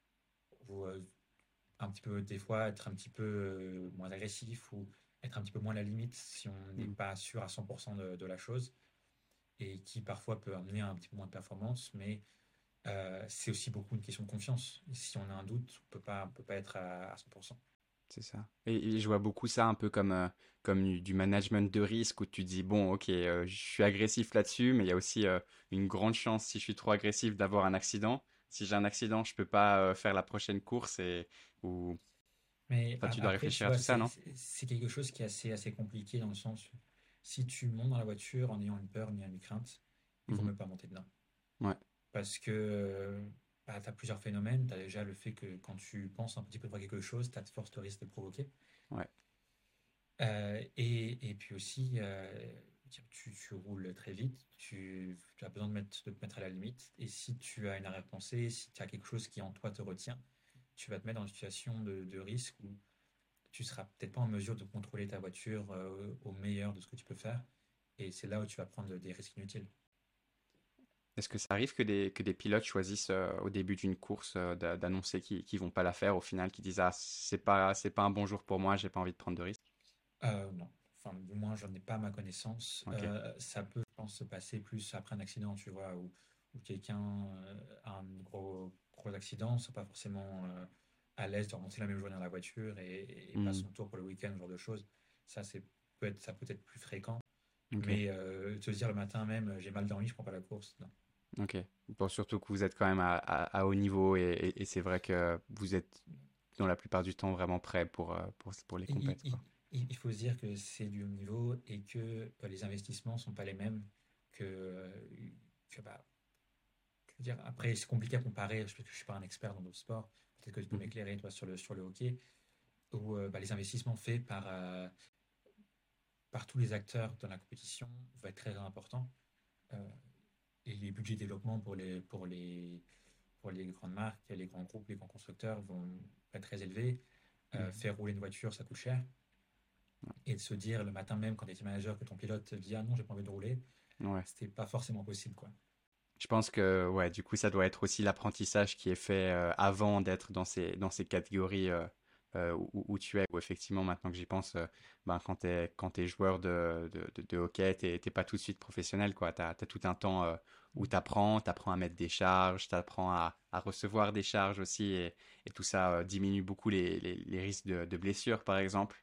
un petit peu, des fois, être un petit peu moins agressif ou être un petit peu moins à la limite si on n'est pas sûr à 100% de la chose, et qui parfois peut amener à un petit peu moins de performance, mais c'est aussi beaucoup une question de confiance. Et si on a un doute, on peut pas être à 100%. C'est ça. Et je vois beaucoup ça un peu comme du management de risque où tu dis, bon, ok, je suis agressif là-dessus, mais il y a aussi une grande chance, si je suis trop agressif, d'avoir un accident. Si j'ai un accident, je peux pas faire la prochaine course ou... Mais Enfin, tu dois après, tu réfléchir à vois, tout ça, non? c'est quelque chose qui est assez compliqué, dans le sens où si tu montes dans la voiture en ayant une peur, une crainte, il vaut mieux pas monter dedans. Ouais. Parce que tu as plusieurs phénomènes. Tu as déjà le fait que quand tu penses un petit peu voir quelque chose, tu as de fortes risques de provoquer. Ouais. Et puis aussi, tu roules très vite, tu as besoin de te mettre à la limite. Et si tu as une arrière-pensée, si tu as quelque chose qui en toi te retient, tu vas te mettre dans une situation de risque où tu seras peut-être pas en mesure de contrôler ta voiture au meilleur de ce que tu peux faire. Et c'est là où tu vas prendre des risques inutiles. Est-ce que ça arrive que des pilotes choisissent au début d'une course d'annoncer qu'ils vont pas la faire au final, qu'ils disent ah c'est pas un bon jour pour moi, j'ai pas envie de prendre de risques? Non, enfin, du moins, j'en ai pas à ma connaissance. Ok. Ça peut, je pense, se passer plus après un accident, tu vois, où quelqu'un a un gros accident, c'est pas forcément à l'aise de remonter la même journée dans la voiture et passe son tour pour le week-end, ce genre de choses. Ça, ça peut être plus fréquent. Ok. Mais te dire le matin même, j'ai mal dormi, je prends pas la course, non. Ok. Bon, surtout que vous êtes quand même à haut niveau et c'est vrai que vous êtes dans la plupart du temps vraiment prêt pour les Il, compètes, il- quoi. il faut se dire que c'est du haut niveau et que les investissements sont pas les mêmes que je veux dire, après, c'est compliqué à comparer, parce que je suis pas un expert dans d'autres sports. Peut-être que tu peux m'éclairer, toi, sur le hockey, où les investissements faits par tous les acteurs dans la compétition vont être très importants. Euh, et les budgets de développement pour les grandes marques, les grands groupes, les grands constructeurs vont être très élevés. Faire rouler une voiture, ça coûte cher. Et de se dire le matin même, quand tu es manager, que ton pilote te dit ah non, j'ai pas envie de rouler, Ouais. c'était pas forcément possible, quoi. Je pense que ouais, du coup, ça doit être aussi l'apprentissage qui est fait avant d'être dans ces catégories où tu es, où effectivement, maintenant que j'y pense, ben, quand t'es joueur de hockey, t'es pas tout de suite professionnel, quoi. T'as tout un temps où t'apprends à mettre des charges, t'apprends à recevoir des charges aussi, et tout ça diminue beaucoup les risques de blessures, par exemple.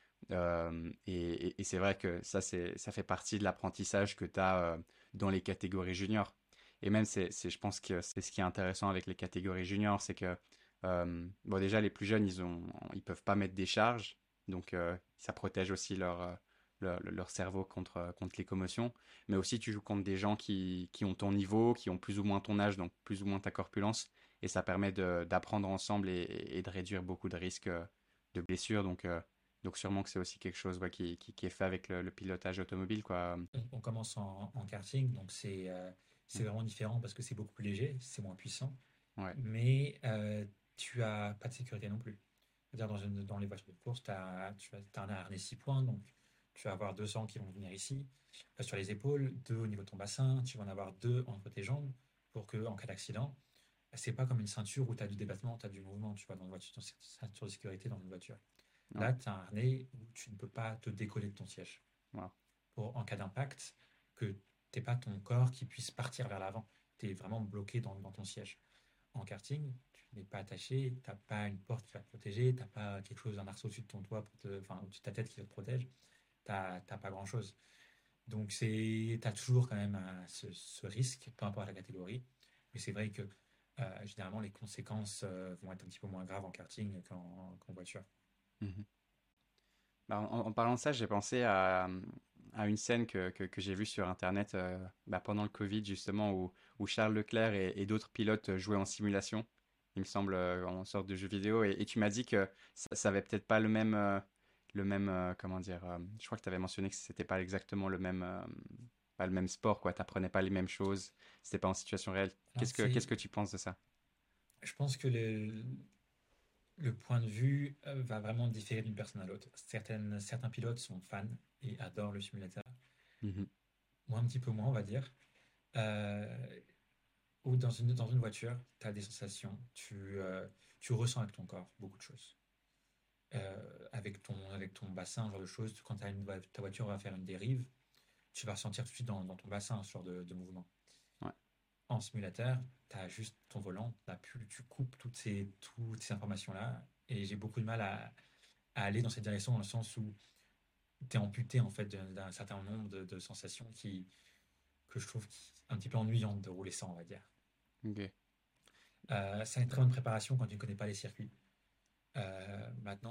Et c'est vrai que ça fait partie de l'apprentissage que tu as dans les catégories juniors. Et même, je pense que c'est ce qui est intéressant avec les catégories juniors, c'est que, bon, déjà, les plus jeunes, ils peuvent pas mettre des charges, donc ça protège aussi leur cerveau contre les commotions. Mais aussi, tu joues contre des gens qui ont ton niveau, qui ont plus ou moins ton âge, donc plus ou moins ta corpulence, et ça permet d'apprendre ensemble et de réduire beaucoup de risques de blessures. Donc sûrement que c'est aussi quelque chose ouais, qui est fait avec le pilotage automobile, quoi. On commence en karting, donc c'est Mm. vraiment différent parce que c'est beaucoup plus léger, c'est moins puissant, Ouais. mais tu as pas de sécurité non plus. C'est-à-dire dans les voitures de course, t'as un harnais 6 points, donc tu vas avoir 200 qui vont venir ici, sur les épaules, deux au niveau de ton bassin, tu vas en avoir deux entre tes jambes pour que en cas d'accident, c'est pas comme une ceinture où tu as du débattement, tu as du mouvement, tu vois, dans une voiture, dans cette ceinture de sécurité dans une voiture. Ouais. Là, tu as un harnais où tu ne peux pas te décoller de ton siège. Wow. En cas d'impact, que t'aies pas ton corps qui puisse partir vers l'avant. Tu es vraiment bloqué dans ton siège. En karting, tu n'es pas attaché, tu n'as pas une porte qui va te protéger, tu n'as pas quelque chose, un arceau au-dessus de ton toit, enfin au-dessus de ta tête qui te protège. Tu n'as pas grand-chose. Donc tu as toujours quand même ce risque par rapport à la catégorie. Mais c'est vrai que généralement les conséquences vont être un petit peu moins graves en karting qu'en voiture. Mhm. Bah, en parlant de ça, j'ai pensé à une scène que j'ai vue sur Internet bah, pendant le Covid, justement, où Charles Leclerc et d'autres pilotes jouaient en simulation, il me semble, en sorte de jeu vidéo. Et tu m'as dit que ça avait peut-être pas comment dire, je crois que tu avais mentionné que c'était pas exactement pas le même sport, quoi. T'apprenais pas les mêmes choses, c'était pas en situation réelle. Alors, Qu'est-ce que tu penses de ça? je pense que le point de vue va vraiment différer d'une personne à l'autre. Certains pilotes sont fans et adorent le simulateur. Mhm. Moi, un petit peu moins, on va dire. Euh, ou dans une voiture, tu as des sensations. Tu ressens avec ton corps beaucoup de choses. Avec ton bassin, ce genre de choses. Quand ta voiture va faire une dérive, tu vas ressentir tout de suite dans ton bassin ce genre de mouvement. Ouais. En simulateur, tu as juste ton volant, tu coupes toutes ces informations-là. Et j'ai beaucoup de mal à aller dans cette direction dans le sens où tu es amputé en fait d'un certain nombre de sensations que je trouve un petit peu ennuyantes de rouler sans, on va dire. Ok. C'est une très bonne préparation quand tu ne connais pas les circuits. Maintenant,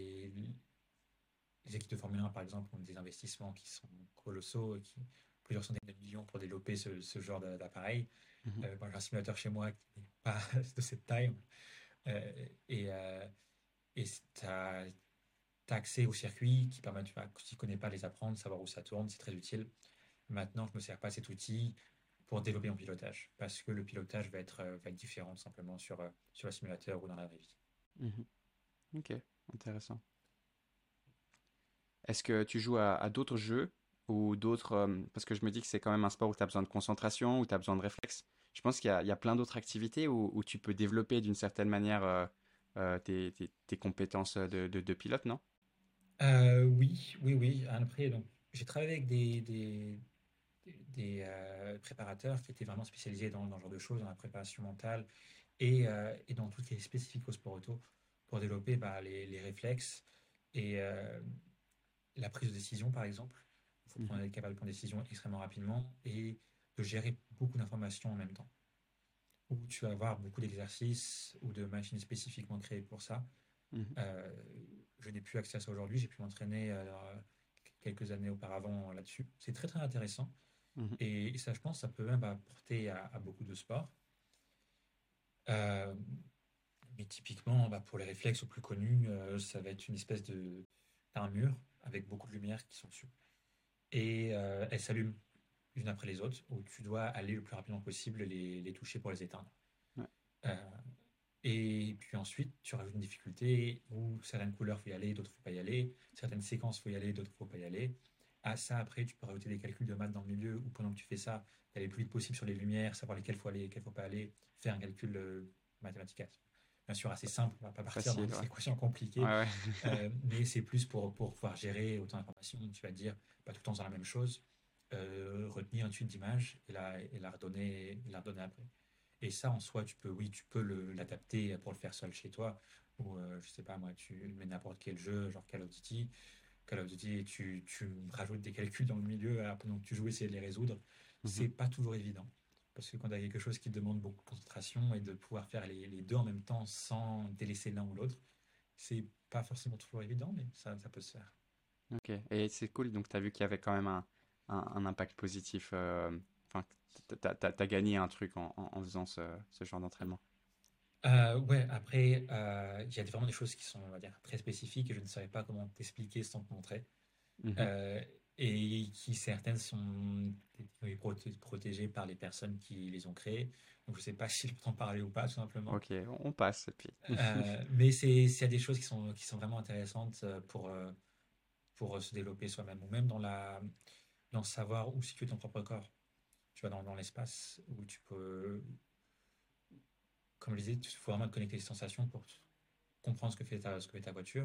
les équipes de Formule 1, par exemple, ont des investissements qui sont colossaux, plusieurs centaines de millions pour développer ce genre d'appareil. Mhm. Moi, j'ai un simulateur chez moi qui n'est pas de cette taille. Et tu as accès au circuit qui permet, tu vois, si tu ne connais pas les apprendre, savoir où ça tourne, c'est très utile. Maintenant, je ne me sers pas de cet outil pour développer mon pilotage, parce que le pilotage va être différent simplement sur le simulateur ou dans la vraie vie. Mhm. Ok, intéressant. Est-ce que tu joues à d'autres jeux ou d'autres... parce que je me dis que c'est quand même un sport où tu as besoin de concentration, où tu as besoin de réflexe. Je pense il y a plein d'autres activités où tu peux développer d'une certaine manière tes compétences de pilote, non? Oui, oui, oui. Après, donc, j'ai travaillé avec des préparateurs qui étaient vraiment spécialisés dans ce genre de choses, dans la préparation mentale et dans tout ce qui est spécifique au sport auto pour développer bah, les réflexes et la prise de décision, par exemple. Il faut Mhm. être capable de prendre des décisions extrêmement rapidement et de gérer beaucoup d'informations en même temps. Où tu vas avoir beaucoup d'exercices ou de machines spécifiquement créées pour ça. Mhm. Euh, je n'ai plus accès à ça aujourd'hui. J'ai pu m'entraîner quelques années auparavant là-dessus. C'est très très intéressant. Mhm. Et ça, je pense, ça peut même apporter à beaucoup de sports. Euh, mais typiquement, bah, pour les réflexes aux plus connus, ça va être une espèce de t'as un mur avec beaucoup de lumière qui sont dessus. Et elles s'allument une après les autres, où tu dois aller le plus rapidement possible les toucher pour les éteindre. Ouais. Euh, et puis ensuite, tu rajoutes une difficulté où certaines couleurs, il faut y aller, d'autres, il ne faut pas y aller. Certaines séquences, il faut y aller, d'autres, il ne faut pas y aller. À ça, après, tu peux rajouter des calculs de maths dans le milieu, où pendant que tu fais ça, d'aller le plus vite possible sur les lumières, savoir lesquelles il faut aller, lesquelles il ne faut pas aller, faire un calcul mathématique. bien sûr assez simple, on va pas partir dans Facile, des ouais. équations compliquées, Ouais, ouais. mais c'est plus pour pouvoir gérer autant d'informations. Tu vas te dire, pas tout le temps dans la même chose, retenir une suite d'images et la redonner après. Et ça, en soi, oui, tu peux l'adapter pour le faire seul chez toi. Ou, je sais pas, moi, tu mets n'importe quel jeu, genre Call of Duty, et tu rajoutes des calculs dans le milieu, pendant que tu joues, essayer de les résoudre. Mhm. C'est pas toujours évident. Parce que quand tu as quelque chose qui demande beaucoup de concentration et de pouvoir faire les deux en même temps sans délaisser l'un ou l'autre, c'est pas forcément toujours évident, mais ça peut se faire. Ok, et c'est cool, donc tu as vu qu'il y avait quand même un impact positif, enfin, t'as gagné un truc en faisant ce genre d'entraînement. Ouais, après, il y a vraiment des choses qui sont, on va dire, très spécifiques et je ne saurais pas comment t'expliquer sans te montrer. Mhm. Euh, et qui certaines sont protégées par les personnes qui les ont créées. Donc je ne sais pas si je peux t'en parler ou pas, tout simplement. Ok, on passe, et puis. Mais il y a des choses qui sont vraiment intéressantes pour se développer soi-même, ou même dans savoir où situer ton propre corps. Tu vois, dans l'espace, où tu peux, comme je disais, il faut vraiment te connecter les sensations pour comprendre ce que fait ta voiture.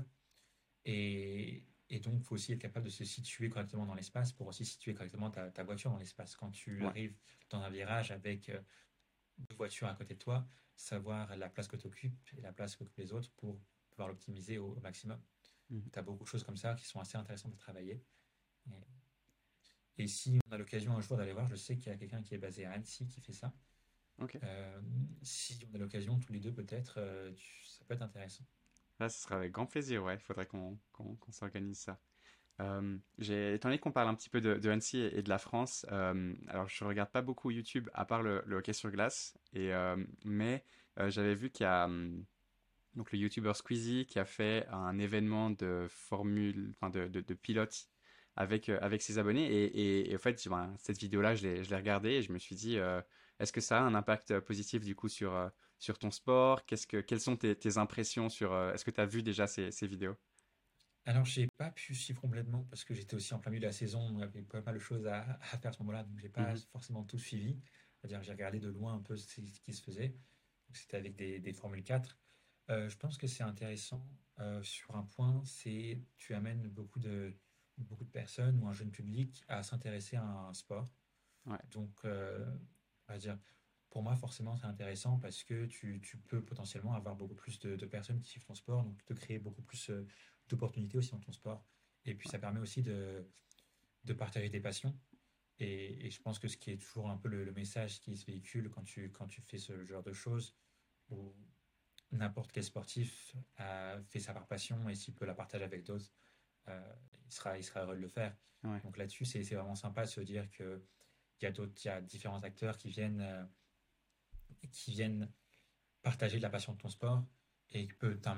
Et donc, il faut aussi être capable de se situer correctement dans l'espace pour aussi situer correctement ta voiture dans l'espace. Quand tu Ouais. arrives dans un virage avec deux voitures à côté de toi, savoir la place que tu occupes et la place qu'occupent les autres pour pouvoir l'optimiser au maximum. Mhm. Tu as beaucoup de choses comme ça qui sont assez intéressantes à travailler. Et si on a l'occasion un jour d'aller voir, je sais qu'il y a quelqu'un qui est basé à Annecy qui fait ça. Ok. Euh, Si on a l'occasion, tous les deux, peut-être, ça peut être intéressant. Là, ce sera avec grand plaisir, ouais. Il faudrait qu'on s'organise ça. Étant donné qu'on parle un petit peu de Annecy et de la France, alors je regarde pas beaucoup YouTube à part le hockey sur glace, mais j'avais vu qu'il y a donc le YouTuber Squeezie qui a fait un événement de formule, enfin de pilote avec ses abonnés et en fait ben, cette vidéo-là je l'ai regardée et je me suis dit est-ce que ça a un impact positif du coup sur ton sport? Quelles sont tes impressions sur est-ce que tu as vu déjà ces vidéos? Alors, j'ai pas pu suivre complètement parce que j'étais aussi en plein milieu de la saison, il y avait pas mal de choses à faire à ce moment-là, donc j'ai pas Mhm. forcément tout suivi. C'est-à-dire, j'ai regardé de loin un peu ce qui se faisait. Donc, c'était avec des Formule 4. Je pense que c'est intéressant sur un point, c'est tu amènes beaucoup de personnes ou un jeune public à s'intéresser à un sport. Ouais. Donc, on va dire, pour moi, forcément, c'est intéressant parce que tu peux potentiellement avoir beaucoup plus de personnes qui suivent ton sport, donc te créer beaucoup plus d'opportunités aussi dans ton sport. Et puis, ça permet aussi de partager tes passions. Et je pense que ce qui est toujours un peu le message qui se véhicule quand tu fais ce genre de choses, où n'importe quel sportif a fait ça par passion et s'il peut la partager avec d'autres, il sera heureux de le faire. Ouais. Donc là-dessus, c'est vraiment sympa de se dire que il y a différents acteurs qui viennent partager de la passion de ton sport et qui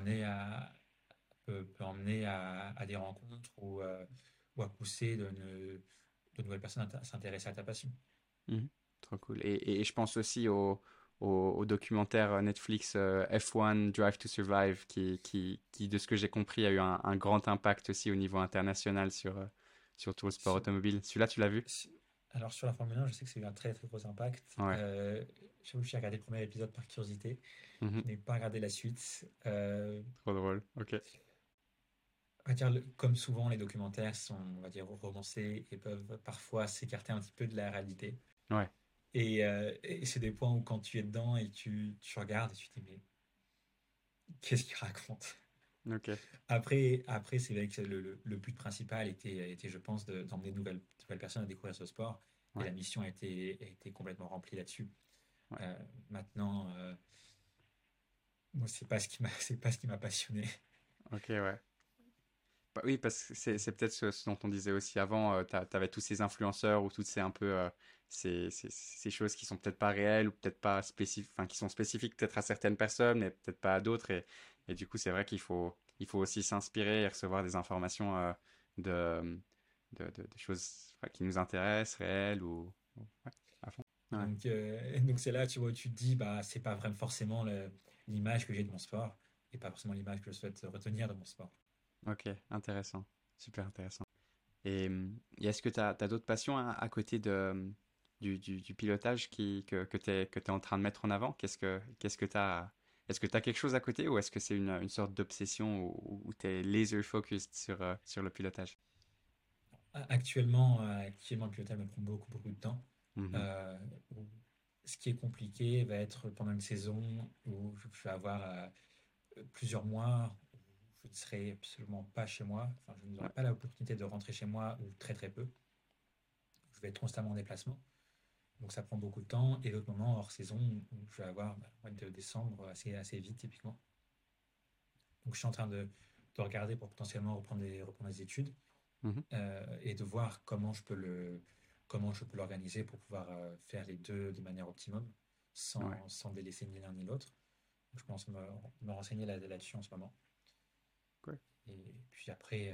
peut emmener à des rencontres ou à pousser de nouvelles personnes à s'intéresser à ta passion. Mhm. Trop cool. Et je pense aussi au documentaire Netflix F1 Drive to Survive qui, de ce que j'ai compris, a eu un grand impact aussi au niveau international sur tout le sport Sur- automobile. Celui-là, tu l'as vu? sur- alors sur la Formule 1, je sais que c'est eu un très très gros impact. Ouais. J'avoue que j'ai regardé le premier épisode par curiosité. Mhm. Je n'ai pas regardé la suite. Trop drôle. Ok. On va dire, comme souvent, les documentaires sont, on va dire, romancés et peuvent parfois s'écarter un petit peu de la réalité. Ouais. Et c'est des points où quand tu es dedans et tu regardes et tu te dis, mais qu'est-ce qu'il raconte? Ok. Après c'est vrai que le but principal était, je pense, d'emmener de nouvelles personnes à découvrir ce sport. Et Ouais. la mission a été complètement remplie là-dessus. Ouais. Maintenant, moi, c'est pas ce qui m'a passionné. Ok, ouais. Bah oui, parce que c'est peut-être ce dont on disait aussi avant, t'avais tous ces influenceurs ou toutes ces un peu ces choses qui sont peut-être pas réelles ou peut-être pas spécifiques, enfin qui sont spécifiques peut-être à certaines personnes, mais peut-être pas à d'autres. Et du coup, c'est vrai qu'il faut aussi s'inspirer et recevoir des informations de, de choses enfin, qui nous intéressent, réelles ou- ouais, à fond. Ouais. Donc c'est là, tu vois, où tu te dis, bah, c'est pas vraiment forcément l'image que j'ai de mon sport et pas forcément l'image que je souhaite retenir de mon sport. Ok, intéressant, super intéressant. Et est-ce que tu as d'autres passions à côté du pilotage que tu es en train de mettre en avant? Qu'est-ce que tu as Est-ce que tu as quelque chose à côté ou est-ce que c'est une sorte d'obsession où tu es laser focused sur le pilotage? Actuellement, le pilotage me prend beaucoup, beaucoup de temps. Mhm. Euh, où- Ce qui est compliqué va être pendant une saison où je vais avoir plusieurs mois où je ne serai absolument pas chez moi. Enfin, je n'aurai Ouais, pas l'opportunité de rentrer chez moi ou très très peu. Je vais être constamment en déplacement. Donc ça prend beaucoup de temps. Et d'autres moments hors saison où je vais avoir mois de décembre assez vite typiquement. Donc je suis en train de regarder pour potentiellement reprendre des études mhm. et de voir comment je peux l'organiser pour pouvoir faire les deux de manière optimum Ouais, sans délaisser ni l'un ni l'autre. Donc, je pense me renseigner là-dessus en ce moment. cool. Et puis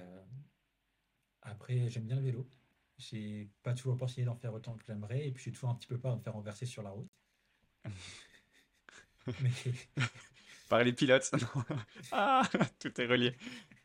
après j'aime bien le vélo. J'ai pas toujours l'opportunité d'en faire autant que j'aimerais. Et puis j'ai toujours un petit peu peur de me faire renverser sur la route. Mais Par les pilotes. Non. Ah, tout est relié.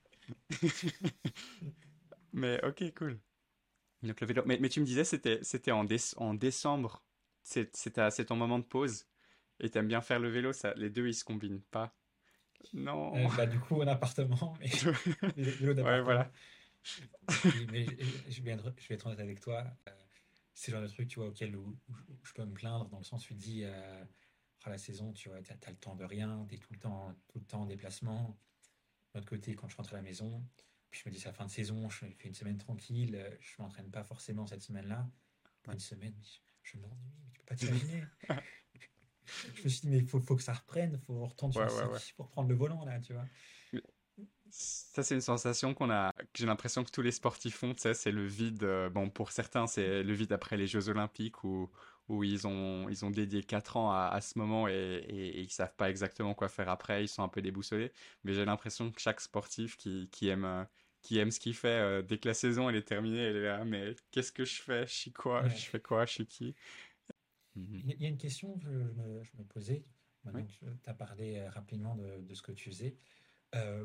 Mais ok, cool. Donc le vélo. Mais tu me disais, c'était en décembre. C'est ton moment de pause. Et t'aimes bien faire le vélo, ça, les deux, ils se combinent pas. Non. bah, du coup, un appartement, mais vélo Ouais, d'appartement. voilà. Et puis, mais je vais être honnête avec toi. C'est le genre de truc, tu vois, où je peux me plaindre dans le sens où tu dis, la saison, tu vois, t'as le temps de rien, t'es tout le temps en déplacement. De l'autre côté, quand je rentre à la maison, puis je me dis, c'est la fin de saison, je fais une semaine tranquille, je m'entraîne pas forcément cette semaine-là. Pour Ouais, une semaine, mais je m'ennuie, mais tu peux pas t'imaginer. Je me suis dit, mais faut que ça reprenne, faut retourner sur ouais, le ouais, ouais. circuit pour prendre le volant, là, tu vois. Ça, c'est une sensation que j'ai l'impression que tous les sportifs font, tu sais, c'est le vide. Bon, pour certains, c'est le vide après les Jeux Olympiques où ils ont dédié 4 ans à ce moment et ils savent pas exactement quoi faire après, ils sont un peu déboussolés. Mais j'ai l'impression que chaque sportif qui aime ce qu'il fait, dès que la saison elle est terminée, elle est là, mais qu'est-ce que je fais? Je suis quoi? Je Ouais. fais quoi? Je suis qui? Mhm. Il y a une question que je me posais, Oui. maintenant que tu as parlé rapidement de ce que tu faisais. Euh,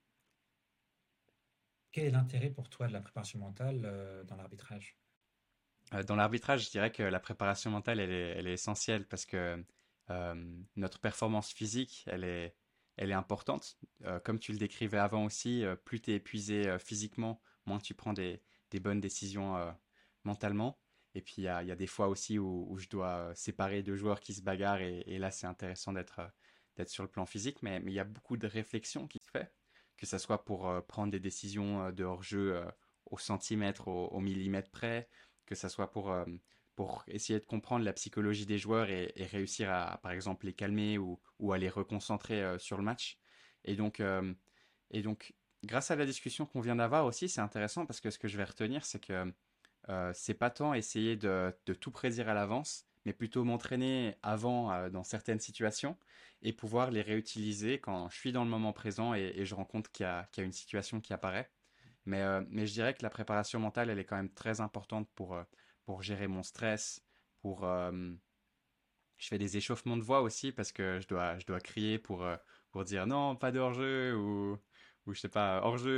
Quel est l'intérêt pour toi de la préparation mentale dans l'arbitrage? Dans l'arbitrage, je dirais que la préparation mentale, elle est essentielle parce que notre performance physique, elle est importante. Comme tu le décrivais avant aussi, plus tu es épuisé physiquement, moins tu prends des bonnes décisions mentalement. Et puis, il y a des fois aussi où je dois séparer deux joueurs qui se bagarrent et là, c'est intéressant d'être sur le plan physique. Mais il y a beaucoup de réflexion qui se fait, que ce soit pour prendre des décisions de hors-jeu au centimètre, au millimètre près, que ça soit pour essayer de comprendre la psychologie des joueurs et réussir à, par exemple, les calmer ou à les reconcentrer sur le match. Et donc, euh, et donc, grâce à la discussion qu'on vient d'avoir aussi, c'est intéressant parce que ce que je vais retenir, c'est que c'est pas tant essayer de tout prédire à l'avance, mais plutôt m'entraîner avant dans certaines situations et pouvoir les réutiliser quand je suis dans le moment présent et je rencontre qu'il y a une situation qui apparaît. Mais je dirais que la préparation mentale, elle est quand même très importante pour gérer mon stress, pour... je fais des échauffements de voix aussi parce que je dois crier pour dire non, pas de hors-jeu ou je sais pas, hors-jeu.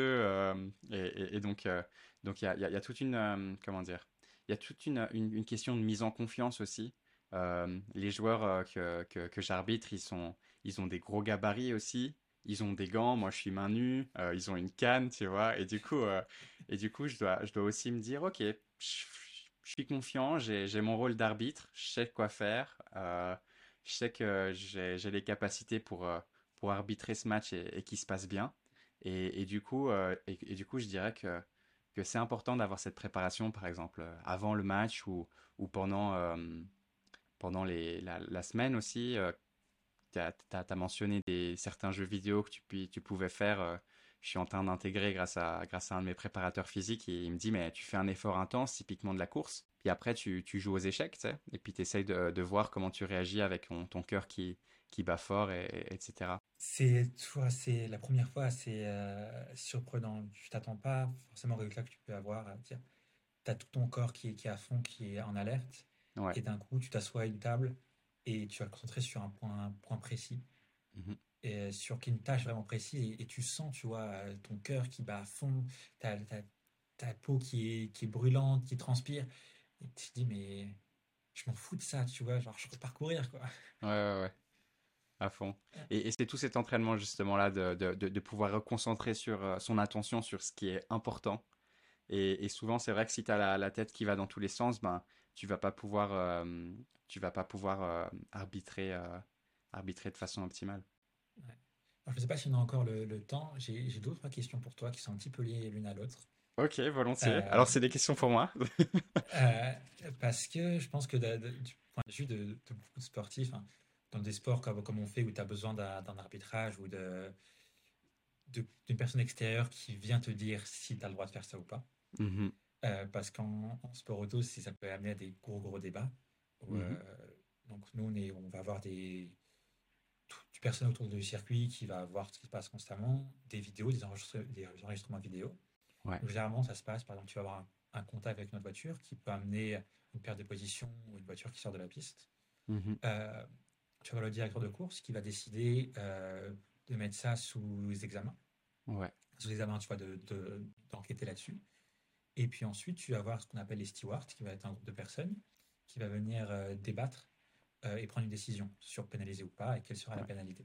Donc il y a toute une... comment dire? Il y a toute une question de mise en confiance aussi. Les joueurs que j'arbitre, ils ont des gros gabarits aussi. Ils ont des gants, moi je suis main nue, ils ont une canne, tu vois, et du coup je dois aussi me dire, ok, je suis confiant, j'ai mon rôle d'arbitre, je sais quoi faire, je sais que j'ai les capacités pour arbitrer ce match et qu'il se passe bien, et du coup je dirais que c'est important d'avoir cette préparation, par exemple, avant le match ou pendant la semaine aussi. T'as mentionné certains jeux vidéo que tu pouvais faire. Je suis en train d'intégrer grâce à un de mes préparateurs physiques et il me dit, mais tu fais un effort intense, typiquement de la course, puis après tu joues aux échecs, tu sais, et puis tu essayes de voir comment tu réagis avec ton cœur qui bat fort, etc. C'est toujours la première fois assez surprenant. Tu t'attends pas forcément au résultat que tu peux avoir. Tu as tout ton corps qui est à fond, qui est en alerte, Ouais. et d'un coup, tu t'assois à une table et tu vas te concentrer sur un point précis, Mhm. et sur une tâche vraiment précise, et tu sens, tu vois, ton cœur qui bat à fond, ta peau qui est brûlante, qui transpire, et tu te dis, mais je m'en fous de ça, tu vois, genre, je peux parcourir, quoi. Ouais, ouais, ouais. À fond. Et c'est tout cet entraînement justement là de pouvoir reconcentrer sur son attention sur ce qui est important. Et souvent, c'est vrai que si tu as la tête qui va dans tous les sens, ben, tu vas pas pouvoir, tu vas pas pouvoir arbitrer de façon optimale. Ouais. Alors, je ne sais pas si on a encore le temps. J'ai deux ou trois questions pour toi qui sont un petit peu liées l'une à l'autre. Ok, volontiers. Euh, Alors, c'est des questions pour moi. euh, Parce que je pense que du point de vue de beaucoup de sportifs, hein, dans des sports comme on fait où tu as besoin d'un arbitrage ou d'une personne extérieure qui vient te dire si tu as le droit de faire ça ou pas. Mhm, Parce qu'en sport auto, ça peut amener à des gros débats. Où, mhm. donc nous, on va avoir du personnel autour du circuit qui va voir ce qui se passe constamment, des vidéos, des enregistrements vidéo. Ouais, Donc, généralement, ça se passe, par exemple, tu vas avoir un contact avec notre voiture qui peut amener une perte de position ou une voiture qui sort de la piste. mhm, Euh, Tu vas avoir le directeur de course qui va décider de mettre ça ouais, sous examen, tu vois, d'enquêter là-dessus. Et puis ensuite, tu vas avoir ce qu'on appelle les stewards, qui va être un groupe de personnes qui va venir débattre et prendre une décision sur pénaliser ou pas et quelle sera la ouais. pénalité.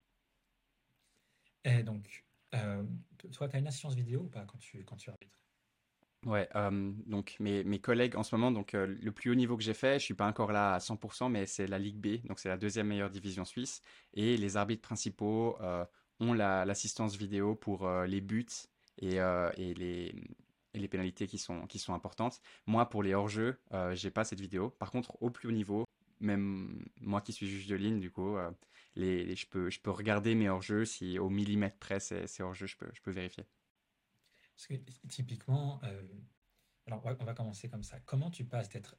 Et donc, euh, toi, tu as une assistance vidéo ou pas quand tu arbitres? Ouais, donc mes collègues en ce moment, donc le plus haut niveau que j'ai fait, je suis pas encore là à 100%, mais c'est la Ligue B, donc c'est la deuxième meilleure division suisse. Et les arbitres principaux ont l'assistance vidéo pour les buts et, euh, et les, et les pénalités qui sont importantes. Moi, pour les hors-jeux, j'ai pas cette vidéo. Par contre, au plus haut niveau, même moi qui suis juge de ligne, du coup, je peux regarder mes hors-jeux si au millimètre près c'est hors-jeu, je peux vérifier. Parce que typiquement, alors on va commencer comme ça. Comment tu passes d'être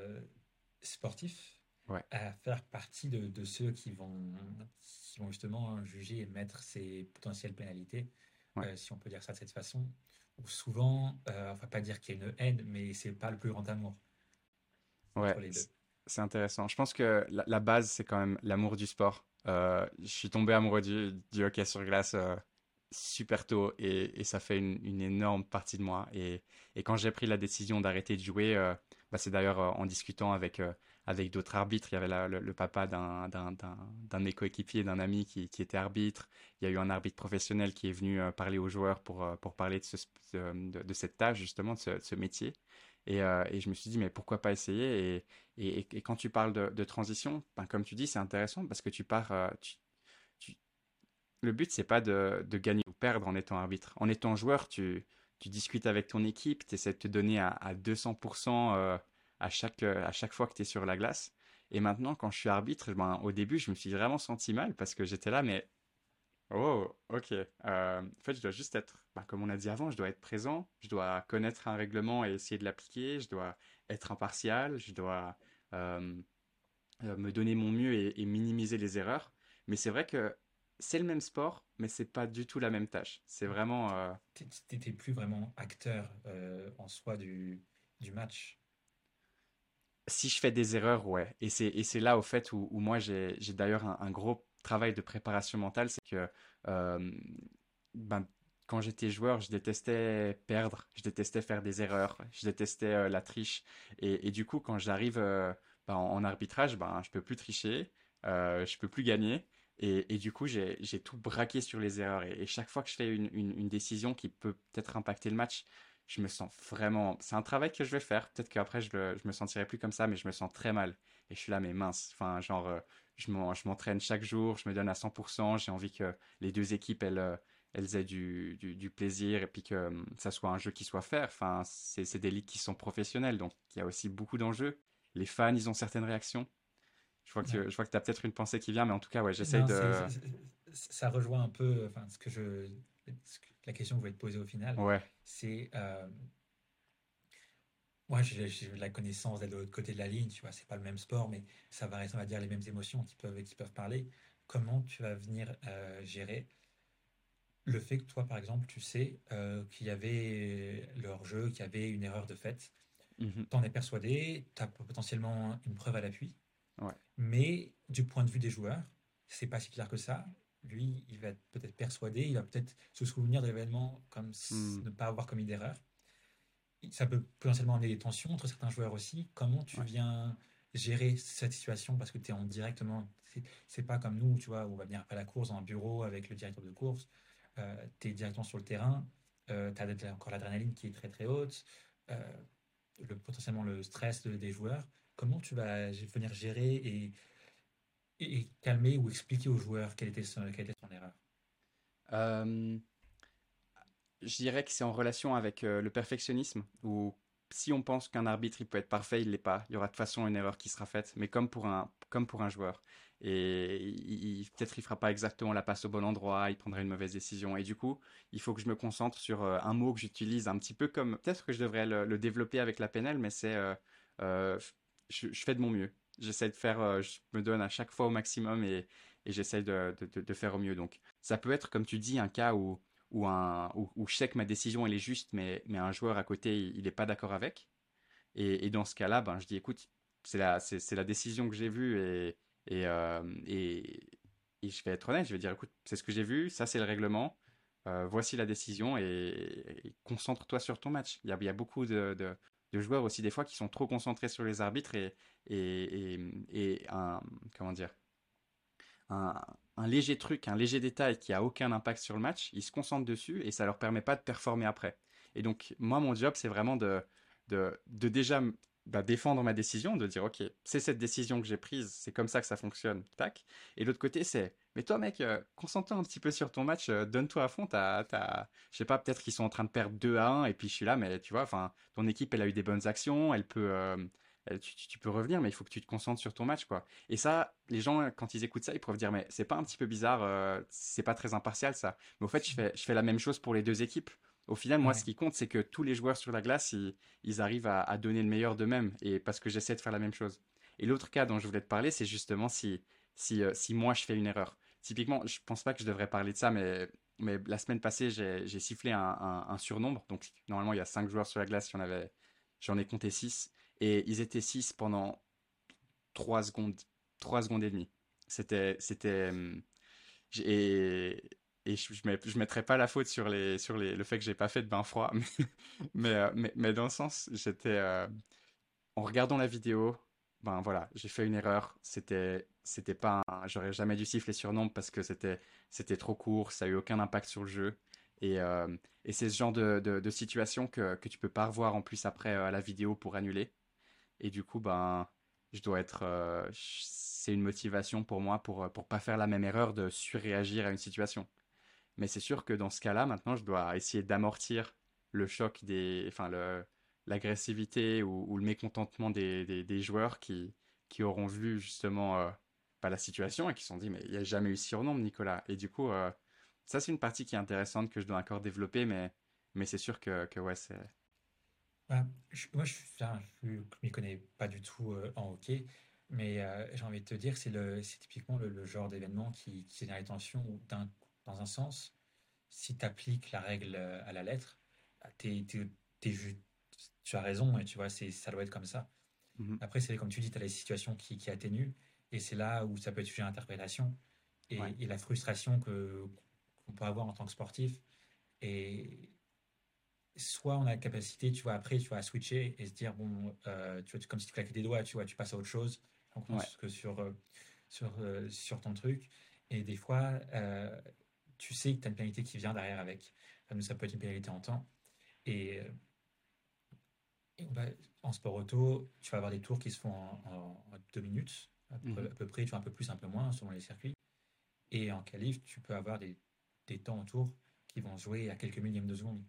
sportif Ouais, à faire partie de ceux qui vont justement juger et mettre ces potentielles pénalités, ouais. si on peut dire ça de cette façon, où souvent, on va pas dire qu'il y a une haine, mais c'est pas le plus grand amour Ouais, entre les deux. c'est intéressant. Je pense que la base, c'est quand même l'amour du sport. Je suis tombé amoureux du hockey sur glace super tôt et ça fait une énorme partie de moi. Et quand j'ai pris la décision d'arrêter de jouer, bah, c'est d'ailleurs en discutant avec d'autres arbitres. Il y avait le papa d'un de mes coéquipiers, d'un ami qui était arbitre. Il y a eu un arbitre professionnel qui est venu parler aux joueurs pour parler de cette tâche, justement, de ce métier. Et je me suis dit, mais pourquoi pas essayer? Et quand tu parles de transition, ben, comme tu dis, c'est intéressant parce que tu pars. Tu- le but, c'est pas de gagner ou perdre en étant arbitre. En étant joueur, tu discutes avec ton équipe, tu essaies de te donner à 200% à chaque fois que tu es sur la glace. Et maintenant, quand je suis arbitre, ben, au début, je me suis vraiment senti mal parce que j'étais là, mais oh, ok. En fait, je dois juste être, bah, comme on a dit avant, je dois être présent, je dois connaître un règlement et essayer de l'appliquer, je dois être impartial, je dois euh, me donner mon mieux et minimiser les erreurs. Mais c'est vrai que c'est le même sport, mais c'est pas du tout la même tâche. C'est vraiment, T'étais plus vraiment acteur en soi du match. si je fais des erreurs, ouais. Et c'est là, au fait, où moi, j'ai d'ailleurs un gros travail de préparation mentale. C'est que euh, ben, quand j'étais joueur, je détestais perdre, je détestais faire des erreurs, je détestais la triche. Et du coup, quand j'arrive ben, en arbitrage, ben, je peux plus tricher, je peux plus gagner. Et du coup, j'ai tout braqué sur les erreurs. Et chaque fois que je fais une décision qui peut peut-être impacter le match, je me sens vraiment. C'est un travail que je vais faire. Peut-être qu'après, je me sentirai plus comme ça, mais je me sens très mal. Et je suis là, mais mince. Enfin, genre, je m'entraîne chaque jour, je me donne à 100%. J'ai envie que les deux équipes, elles aient du plaisir et puis que ça soit un jeu qui soit fair. Enfin, c'est des ligues qui sont professionnelles, donc il y a aussi beaucoup d'enjeux. Les fans, ils ont certaines réactions. Ouais. Je vois que tu as peut-être une pensée qui vient, mais en tout cas, ouais, j'essaye Non, de. ça rejoint un peu, enfin, la question que je voulais te poser au final, Ouais, c'est, moi, j'ai la connaissance d'être de l'autre côté de la ligne, tu vois, c'est pas le même sport, mais ça va rester, on va dire, les mêmes émotions qui peuvent parler. Comment tu vas venir gérer le fait que toi, par exemple, tu sais qu'il y avait leur jeu, qu'il y avait une erreur de fait, mhm, t'en es persuadé, tu as potentiellement une preuve à l'appui, ouais, mais du point de vue des joueurs, c'est pas si clair que ça. Lui, il va être peut-être persuadé, il va peut-être se souvenir de l'événement comme hmm, ne pas avoir commis d'erreur. Ça peut potentiellement amener des tensions entre certains joueurs aussi. Comment tu ouais. viens gérer cette situation parce que tu es en directement. C'est pas comme nous, tu vois, où on va venir après la course dans un bureau avec le directeur de course. Tu es directement sur le terrain. Tu as encore l'adrénaline qui est très très haute. euh, Potentiellement le stress des joueurs. Comment tu vas venir gérer et calmer ou expliquer aux joueurs quelle était son erreur? Euh, je dirais que c'est en relation avec le perfectionnisme, où si on pense qu'un arbitre il peut être parfait, il l'est pas. Il y aura de toute façon une erreur qui sera faite, mais comme pour un joueur. Et peut-être il fera pas exactement la passe au bon endroit, il prendra une mauvaise décision. Et du coup, il faut que je me concentre sur un mot que j'utilise un petit peu comme, peut-être que je devrais le développer avec la PNL, mais c'est euh, je fais de mon mieux. J'essaie de faire, je me donne à chaque fois au maximum et j'essaie de faire au mieux. Donc, ça peut être, comme tu dis, un cas où je sais que ma décision elle est juste, mais un joueur à côté il n'est pas d'accord avec. Et dans ce cas-là, ben, je dis écoute, c'est la décision que j'ai vue et, euh, et, et je vais être honnête, je vais dire écoute, c'est ce que j'ai vu, ça c'est le règlement, voici la décision et concentre-toi sur ton match. Il y a beaucoup de joueurs aussi des fois qui sont trop concentrés sur les arbitres et comment dire, un, un léger truc, un léger détail qui a aucun impact sur le match, ils se concentrent dessus et ça leur permet pas de performer après. Et donc, moi, mon job, c'est vraiment de déjà défendre ma décision, de dire, OK, c'est cette décision que j'ai prise, c'est comme ça que ça fonctionne, tac. Et l'autre côté, c'est, mais toi, mec, concentre-toi un petit peu sur ton match, donne-toi à fond, je sais pas, peut-être qu'ils sont en train de perdre 2-1 et puis je suis là, mais tu vois, enfin, ton équipe, elle a eu des bonnes actions, tu peux revenir, mais il faut que tu te concentres sur ton match, quoi. Et ça, les gens, quand ils écoutent ça, ils peuvent dire, mais c'est pas un petit peu bizarre, c'est pas très impartial ça. Mais au fait, je fais la même chose pour les deux équipes. Au final, moi, ce Ouais, qui compte, c'est que tous les joueurs sur la glace, ils arrivent à donner le meilleur d'eux-mêmes, et parce que j'essaie de faire la même chose. Et l'autre cas dont je voulais te parler, c'est justement si moi je fais une erreur. Typiquement, je pense pas que je devrais parler de ça, mais la semaine passée, j'ai sifflé un surnombre. Donc, normalement, il y a 5 joueurs sur la glace, j'en ai compté 6. Et ils étaient 6 pendant 3 secondes, 3 secondes et demie. C'était, et, et je mettrais pas la faute le fait que j'ai pas fait de bain froid, mais dans le sens, en regardant la vidéo, ben voilà, j'ai fait une erreur. C'était pas, j'aurais jamais dû siffler sur nombre parce que c'était trop court, ça a eu aucun impact sur le jeu. Et c'est ce genre de situation que tu peux pas revoir en plus après à la vidéo pour annuler. Et du coup, ben, c'est une motivation pour moi pour pas faire la même erreur de surréagir à une situation. Mais c'est sûr que dans ce cas-là, maintenant, je dois essayer d'amortir le choc l'agressivité ou le mécontentement des joueurs qui auront vu justement la situation et qui se sont dit, mais il n'y a jamais eu surnombre, Nicolas. Et du coup, ça, c'est une partie qui est intéressante que je dois encore développer, mais c'est sûr que ouais, c'est. bah, moi enfin, je m'y connais pas du tout en hockey, mais j'ai envie de te dire, c'est typiquement le genre d'événement qui génère les tensions où dans un sens, si tu appliques la règle à la lettre, bah, tu as raison et tu vois, ça doit être comme ça. Mhm. Après, c'est comme tu dis, tu as les situations qui atténuent et c'est là où ça peut être sujet à interprétation Ouais. et la frustration qu'on peut avoir en tant que sportif. Et soit on a la capacité, tu vois, après, tu vois, à switcher et se dire, bon, tu vois, comme si tu claquais des doigts, tu vois, tu passes à autre chose, on Ouais. pense que sur ton truc. Et des fois, tu sais que tu as une pénalité qui vient derrière avec. Enfin, nous, ça peut être une pénalité en temps. Et, euh, et en sport auto, tu vas avoir des tours qui se font en 2 minutes, Mhm. à peu près, tu vois, un peu plus, un peu moins, selon les circuits. Et en qualif, tu peux avoir des temps en tour qui vont jouer à quelques millièmes de seconde.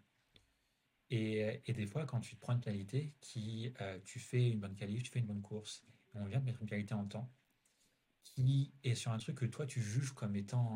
Et des fois, quand tu te prends une pénalité, tu fais une bonne qualif, tu fais une bonne course, et on vient de mettre une pénalité en temps, qui est sur un truc que toi, tu juges comme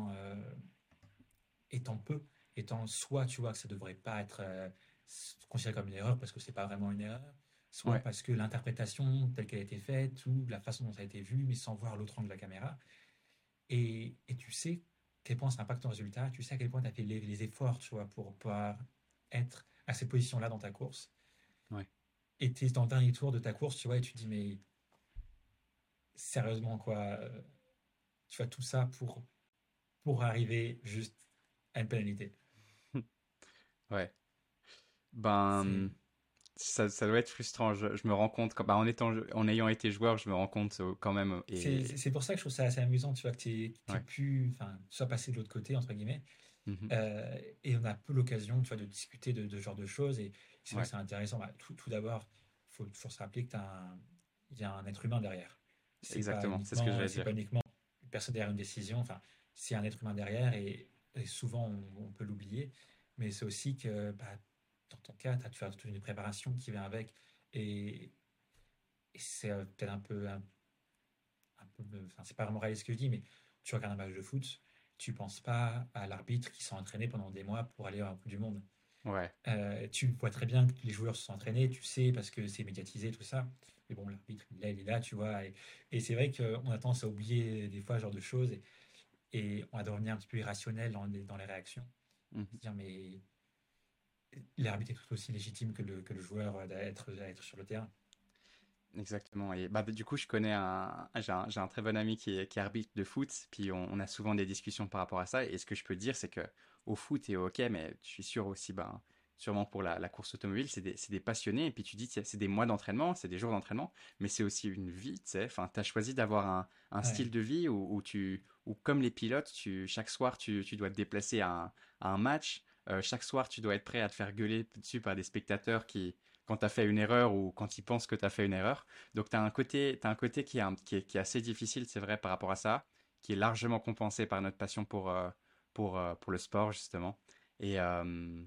étant peu, étant soit tu vois que ça devrait pas être considéré comme une erreur parce que c'est pas vraiment une erreur, soit Ouais. parce que l'interprétation telle qu'elle a été faite ou la façon dont ça a été vu, mais sans voir l'autre angle de la caméra. Et tu sais à quel point ça impacte ton résultat, tu sais à quel point tu as fait les efforts, tu vois, pour pouvoir être à cette position-là dans ta course. Ouais. Et tu es dans le dernier tour de ta course, tu vois, et tu te dis, mais sérieusement, quoi, tu fais tout ça pour arriver juste à une pénalité. Ouais. C'est. Ben, ça doit être frustrant. Je me rends compte, en ayant été joueur, je me rends compte quand même. C'est pour ça que je trouve ça assez amusant, tu vois, que t'es Ouais. plus, enfin, tu sois passé de l'autre côté, entre guillemets. Mhm. Et on a peu l'occasion, tu vois, de discuter de ce genre de choses. Et c'est vrai Ouais, que c'est intéressant. Bah, tout d'abord, il faut toujours se rappeler il y a un être humain derrière. exactement. C'est ce que j'allais C'est dire. pas uniquement une personne derrière une décision. Enfin, c'est un être humain derrière et souvent on peut l'oublier. Mais c'est aussi que, bah, dans ton cas, tu as toute une préparation qui vient avec. Et, et c'est peut-être enfin, c'est pas vraiment réaliste ce que je dis, mais tu regardes un match de foot, tu penses pas à l'arbitre qui s'est entraîné pendant des mois pour aller à la Coupe du Monde. Ouais, Tu vois très bien que les joueurs se sont entraînés, tu sais, parce que c'est médiatisé, tout ça. Mais bon, l'arbitre, il est là, tu vois. Et c'est vrai qu'on a tendance à oublier des fois ce genre de choses et on va devenir un petit peu irrationnel dans les réactions. Se mhm, dire, mais l'arbitre est tout aussi légitime que le joueur à être sur le terrain. exactement. Et bah, du coup, j'ai un très bon ami qui est arbitre de foot, puis on a souvent des discussions par rapport à ça. Et ce que je peux te dire, c'est que au foot et au hockey, mais je suis sûr aussi, ben, sûrement pour la course automobile, c'est des passionnés. Et puis tu dis, tiens, c'est des mois d'entraînement, c'est des jours d'entraînement, mais c'est aussi une vie, tu sais. Enfin, tu as choisi d'avoir un Ouais, style de vie où comme les pilotes, chaque soir, tu dois te déplacer à un match. Chaque soir, tu dois être prêt à te faire gueuler dessus par des spectateurs quand tu as fait une erreur ou quand ils pensent que tu as fait une erreur. Donc, t'as un côté qui est assez difficile, c'est vrai, par rapport à ça, qui est largement compensé par notre passion pour le sport, justement. Et, euh,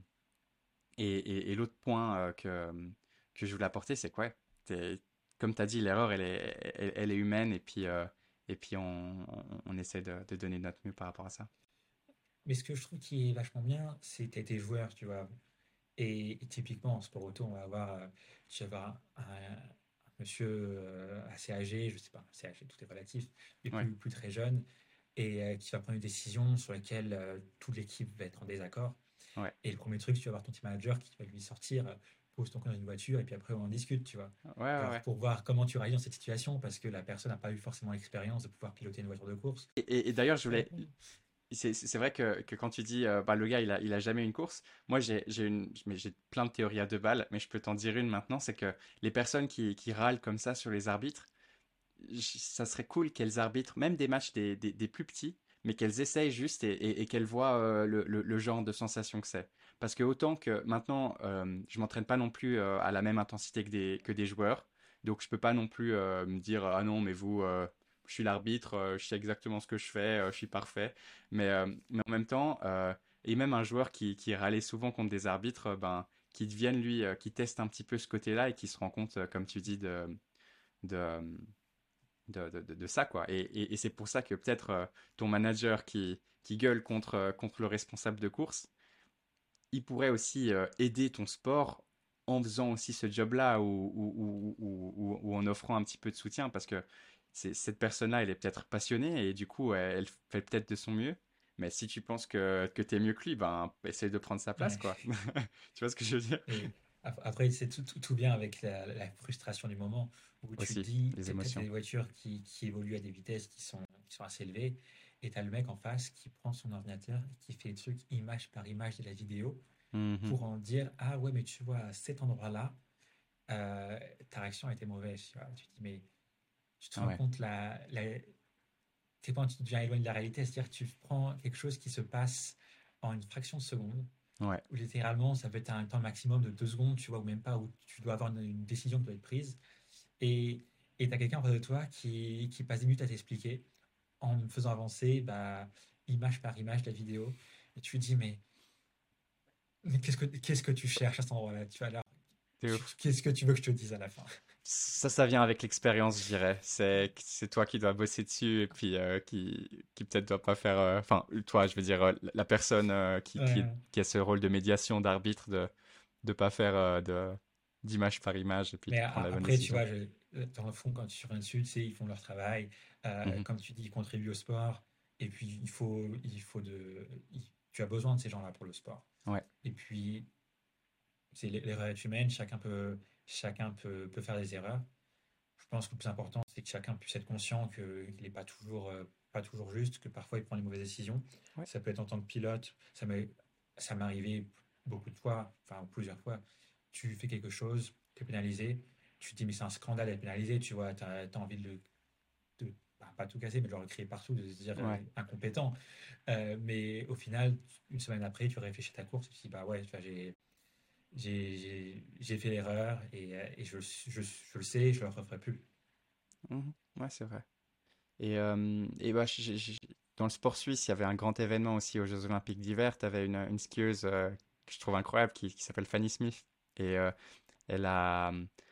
et l'autre point que je voulais apporter, c'est que, ouais, comme tu as dit, l'erreur, elle est humaine, et puis on essaie de donner notre mieux par rapport à ça. mais ce que je trouve qui est vachement bien, c'est que tu as été joueur, tu vois. Et typiquement, en sport auto, on va avoir, tu vas avoir un monsieur assez âgé, je sais pas, assez âgé, tout est relatif, mais Ouais, plus très jeune, et qui va prendre une décision sur laquelle toute l'équipe va être en désaccord. ouais, Et le premier truc, tu vas avoir ton team manager qui va lui sortir, pose ton camp dans une voiture, et puis après on en discute, tu vois. ouais, ouais, Alors ouais. pour voir comment tu réagis dans cette situation, parce que la personne n'a pas eu forcément l'expérience de pouvoir piloter une voiture de course. Et d'ailleurs, je Euh, voulais, c'est vrai que quand tu dis bah, le gars il a jamais une course, moi j'ai plein de théories à deux balles, mais je peux t'en dire une maintenant, c'est que les personnes qui râlent comme ça sur les arbitres, ça serait cool qu'elles arbitrent même des matchs des plus petits, mais qu'elles essayent juste et qu'elles voient le genre de sensation que c'est. Parce que autant que maintenant je m'entraîne pas non plus à la même intensité que des joueurs, donc je peux pas non plus me dire ah non mais vous je suis l'arbitre, je sais exactement ce que je fais, je suis parfait. Mais en même temps, et même un joueur qui râlait souvent contre des arbitres, ben, qui devienne lui, qui teste un petit peu ce côté-là et qui se rend compte, comme tu dis, de, euh, de ça, quoi. Et c'est pour ça que peut-être ton manager qui gueule contre le responsable de course, il pourrait aussi aider ton sport en faisant aussi ce job-là ou en offrant un petit peu de soutien parce que cette personne-là, elle est peut-être passionnée et du coup, elle fait peut-être de son mieux. Mais si tu penses que tu es mieux que lui, ben, essaye de prendre sa place, ouais. quoi. Tu vois ce que je veux dire? Et après, c'est tout bien avec la frustration du moment où tu te Aussi, dis, les peut-être émotions. des voitures qui évoluent à des vitesses qui sont assez élevées, et tu as le mec en face qui prend son ordinateur et qui fait des trucs image par image de la vidéo Mhm. pour en dire, ah ouais, mais tu vois, à cet endroit-là, ta réaction a été mauvaise. Tu vois. Tu te dis, mais tu te rends Ouais, compte, t'es pas, tu deviens éloigné de la réalité, c'est-à-dire que tu prends quelque chose qui se passe en une fraction de seconde ouais. où littéralement, ça peut être un temps maximum de 2 secondes, tu vois, ou même pas, où tu dois avoir une décision qui doit être prise. Et tu as quelqu'un en face de toi qui passe des minutes à t'expliquer en faisant avancer bah, image par image la vidéo. Et tu te dis, mais qu'est-ce que tu cherches à cet endroit-là? Tu vois, alors, T'es ouf. qu'est-ce que tu veux que je te dise à la fin? Ça vient avec l'expérience, je dirais. C'est toi qui dois bosser dessus et puis qui peut-être doit pas faire. Enfin, toi, je veux dire, la personne Ouais. qui a ce rôle de médiation, d'arbitre, de pas faire d'image par image et puis Mais de prendre la bonne après, tu décision. vois, dans le fond, quand tu reviens dessus, tu sais, ils font leur travail. Mhm. Comme tu dis, ils contribuent au sport. Et puis, tu as besoin de ces gens-là pour le sport. Ouais. Et puis, c'est l'erreur est humaine, peut faire des erreurs. Je pense que le plus important, c'est que chacun puisse être conscient qu'il n'est pas toujours juste, que parfois il prend les mauvaises décisions. Ouais. Ça peut être en tant que pilote, ça m'est arrivé beaucoup de fois, enfin plusieurs fois. Tu fais quelque chose, t'es pénalisé, tu te dis, mais c'est un scandale d'être pénalisé, tu vois, t'as envie pas tout casser, mais de le recréer partout, de se dire Ouais. incompétent. Mais au final, une semaine après, tu réfléchis à ta course, et tu te dis, bah ouais, tu vois, j'ai fait l'erreur et je le sais, je ne le referai plus. Mhm. Ouais, c'est vrai. Et bah, dans le sport suisse, il y avait un grand événement aussi aux Jeux Olympiques d'hiver. Tu avais une skieuse que je trouve incroyable qui s'appelle Fanny Smith. Et elle a,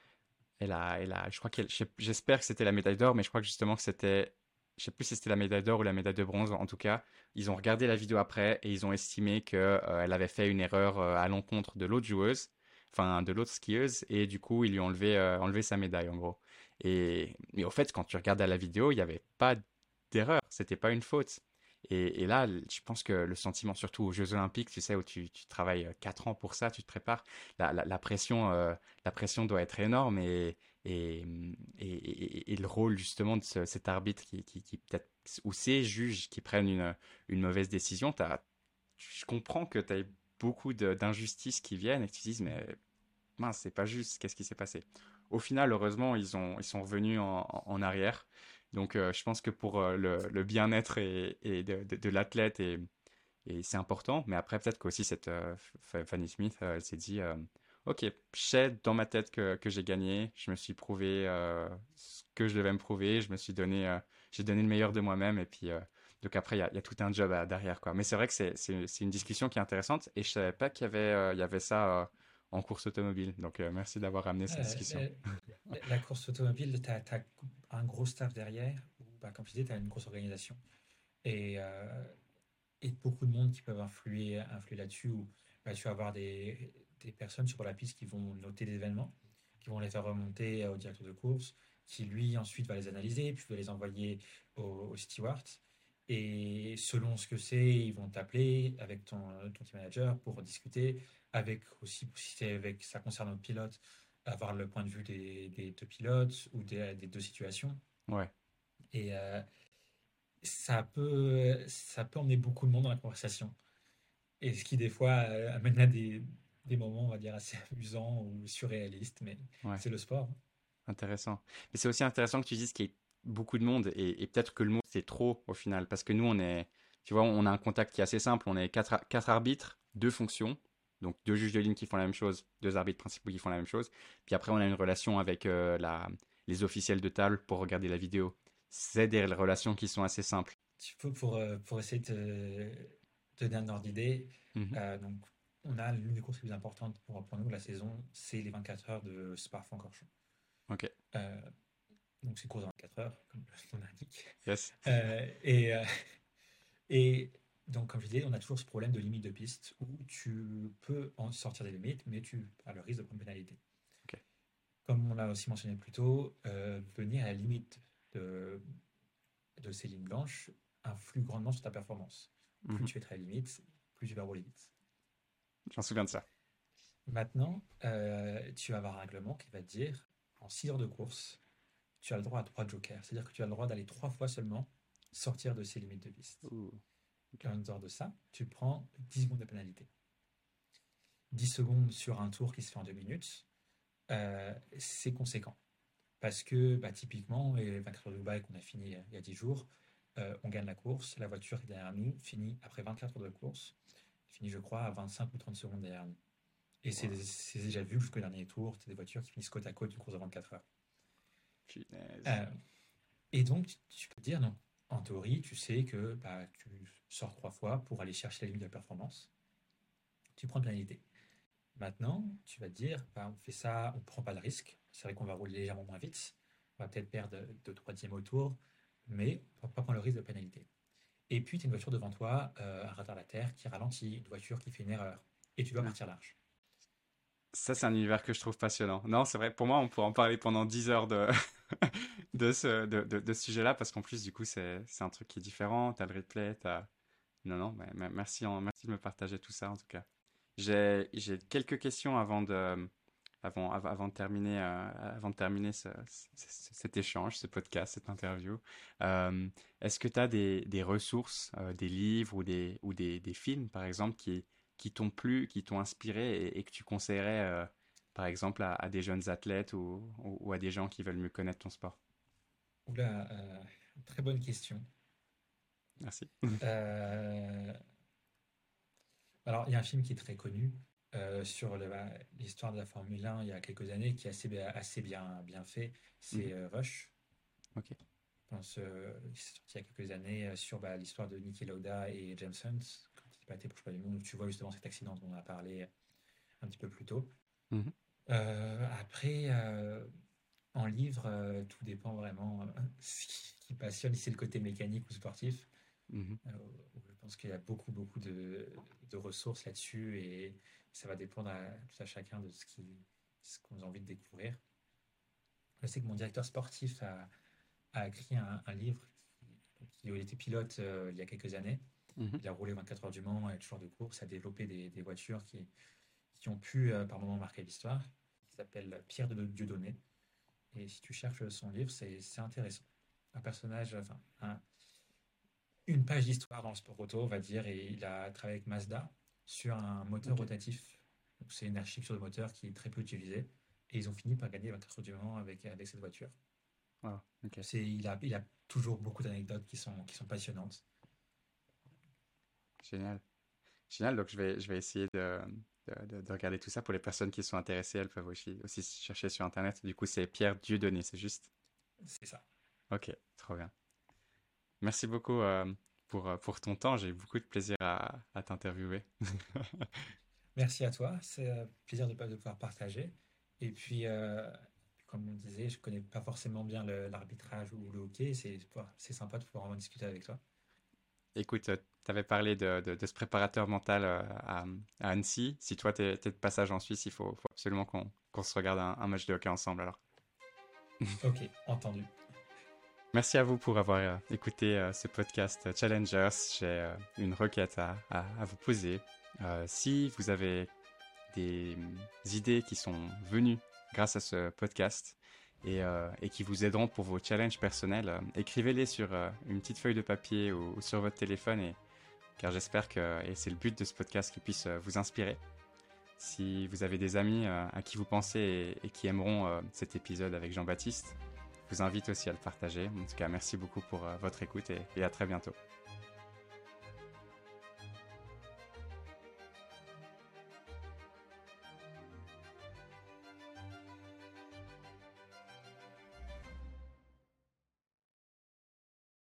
je crois j'espère que c'était la médaille d'or, mais je crois que justement que c'était, je sais plus si c'était la médaille d'or ou la médaille de bronze. En tout cas, ils ont regardé la vidéo après et ils ont estimé que elle avait fait une erreur à l'encontre de l'autre joueuse, enfin de l'autre skieuse, et du coup ils lui ont enlevé sa médaille en gros. Mais au fait, quand tu regardes à la vidéo, il n'y avait pas d'erreur, c'était pas une faute. Et là, je pense que le sentiment, surtout aux Jeux Olympiques, tu sais, où tu travailles 4 ans pour ça, tu te prépares, la pression doit être énorme et, et le rôle justement de cet arbitre qui peut-être, ou ces juges qui prennent une mauvaise décision, je comprends que tu as beaucoup d'injustices qui viennent et que tu te dises, mais mince, c'est pas juste, qu'est-ce qui s'est passé? Au final, heureusement, ils sont revenus en arrière. Donc, je pense que pour le bien-être de l'athlète, et c'est important. Mais après, peut-être qu'aussi, cette Fanny Smith, elle s'est dit, OK, je sais dans ma tête que j'ai gagné. Je me suis prouvé ce que je devais me prouver. J'ai donné le meilleur de moi-même. Et puis, donc après, il y a tout un job derrière, quoi. Mais c'est vrai que c'est une discussion qui est intéressante. Et je savais pas il y avait ça en course automobile. Donc, merci d'avoir amené cette Euh, discussion. la, la course automobile, tu as un gros staff derrière, où, bah, comme je disais, tu as une grosse organisation. Et, euh, et beaucoup de monde qui peuvent influer là-dessus, où bah, tu vas avoir des personnes sur la piste qui vont noter les événements, qui vont les faire remonter au directeur de course, qui lui ensuite va les analyser, puis va les envoyer au steward. Et selon ce que c'est, ils vont t'appeler avec ton team manager pour discuter, avec aussi, si c'est avec, ça concerne le pilote, avoir le point de vue des deux pilotes ou des deux situations. Ouais. Et ça peut emmener beaucoup de monde dans la conversation. Et ce qui, des fois, amène à des moments, on va dire, assez amusants ou surréalistes, mais Ouais. c'est le sport. Intéressant. Mais c'est aussi intéressant que tu dises qu'il y ait beaucoup de monde et peut-être que le monde c'est trop au final parce que nous tu vois, on a un contact qui est assez simple. On est quatre arbitres, deux fonctions, donc deux juges de ligne qui font la même chose, deux arbitres principaux qui font la même chose. Puis après, on a une relation avec les officiels de table pour regarder la vidéo. C'est des relations qui sont assez simples. Pour essayer de te donner un ordre d'idée, Mhm. donc, on a l'une des courses les plus importantes pour nous, la saison, c'est les 24 heures de Spa-Francorchamps. Ok. Euh, donc, c'est une course de 24 heures, comme le nom l'indique. Yes. Euh, et, euh, et donc, comme je disais, on a toujours ce problème de limite de piste où tu peux en sortir des limites, mais tu as le risque de prendre une pénalité. Ok. Comme on l'a aussi mentionné plus tôt, venir à la limite de, de ces lignes blanches influe grandement sur ta performance. Plus Mhm. tu es très limite, plus tu vas rouler vite. J'en souviens de ça. Maintenant, tu vas avoir un règlement qui va te dire, en 6 heures de course, tu as le droit à 3 jokers. C'est-à-dire que tu as le droit d'aller 3 fois seulement sortir de ces limites de piste. Ouh. Ok. Et en dehors de ça, tu prends 10 secondes de pénalité. 10 secondes sur un tour qui se fait en 2 minutes, c'est conséquent. Parce que bah, typiquement, les 24 heures de Dubaï qu'on a fini il y a 10 jours, on gagne la course, la voiture qui est derrière nous finit après 24 heures de course, finit je crois à 25 ou 30 secondes derrière nous. Et Wow. c'est déjà vu jusqu'au dernier tour, c'est des voitures qui finissent côte à côte d'une course de 24 heures. Punaise. Euh, et donc, tu peux te dire, non, en théorie, tu sais que bah, tu sors 3 fois pour aller chercher la limite de la performance, tu prends une pénalité. Maintenant, tu vas te dire, bah, on fait ça, on ne prend pas de risque. C'est vrai qu'on va rouler légèrement moins vite. On va peut-être perdre 2 3 au tour, mais on ne va pas prendre le risque de pénalité. Et puis, tu as une voiture devant toi, un retardateur qui ralentit, une voiture qui fait une erreur. Et tu dois partir large. Ça, c'est un univers que je trouve passionnant. Non, c'est vrai, pour moi, on pourrait en parler pendant 10 heures de ce sujet-là, parce qu'en plus, du coup, c'est un truc qui est différent. T'as le replay, t'as... Non, non, mais merci, merci de me partager tout ça, en tout cas. J'ai quelques questions avant de terminer cet échange, ce podcast, cette interview. Est-ce que tu as des ressources, des livres ou des films, par exemple, qui t'ont plu, qui t'ont inspiré et que tu conseillerais par exemple, à des jeunes athlètes ou à des gens qui veulent mieux connaître ton sport? Oula, très bonne question. Merci. Euh, alors, il y a un film qui est très connu sur l'histoire de la Formule 1 il y a quelques années qui est assez bien fait. C'est Mhm. Rush. Ok. Je pense il s'est sorti il y a quelques années sur l'histoire de Niki Lauda et James Hunt quand il battait pour le championnat du monde. Tu vois justement cet accident dont on a parlé un petit peu plus tôt. Mhm. Après, en livre, tout dépend vraiment ce qui passionne, si c'est le côté mécanique ou sportif. Mhm. Je pense qu'il y a beaucoup de ressources là-dessus et ça va dépendre tout à chacun de ce qu'on a envie de découvrir. Je sais que mon directeur sportif a écrit un livre qui a été pilote il y a quelques années. Mhm. Il a roulé 24 heures du Mans et toujours de course, a développé des voitures qui ont pu par moments marquer l'histoire, qui s'appelle Pierre de Dieudonné. Et si tu cherches son livre, c'est intéressant. Un personnage, enfin, une page d'histoire dans le sport auto, on va dire, et il a travaillé avec Mazda sur un moteur Ok. rotatif. Donc, c'est une architecture de moteur qui est très peu utilisée. Et ils ont fini par gagner 24 heures du Mans avec cette voiture. Wow. Ok. Il a toujours beaucoup d'anecdotes qui sont passionnantes. Génial. Génial. Donc, je vais essayer de regarder tout ça. Pour les personnes qui sont intéressées, elles peuvent aussi chercher sur Internet. Du coup, c'est Pierre Dieudonné, c'est juste? C'est ça. Ok, trop bien. Merci beaucoup pour ton temps. J'ai eu beaucoup de plaisir à t'interviewer. Merci à toi. C'est un plaisir de pouvoir partager. Et puis, comme on disait, je connais pas forcément bien l'arbitrage ou le hockey. C'est sympa de pouvoir en discuter avec toi. Écoute, tu avais parlé de ce préparateur mental à Annecy. Si toi, tu es de passage en Suisse, il faut absolument qu'on se regarde un match de hockey ensemble alors. Ok, entendu. Merci à vous pour avoir écouté ce podcast Challengers. J'ai une requête à vous poser. Si vous avez des idées qui sont venues grâce à ce podcast et qui vous aideront pour vos challenges personnels, écrivez-les sur une petite feuille de papier ou sur votre téléphone, car j'espère que, et c'est le but de ce podcast, qu'il puisse vous inspirer. Si vous avez des amis à qui vous pensez et qui aimeront cet épisode avec Jean-Baptiste, je vous invite aussi à le partager. En tout cas, merci beaucoup pour votre écoute et à très bientôt.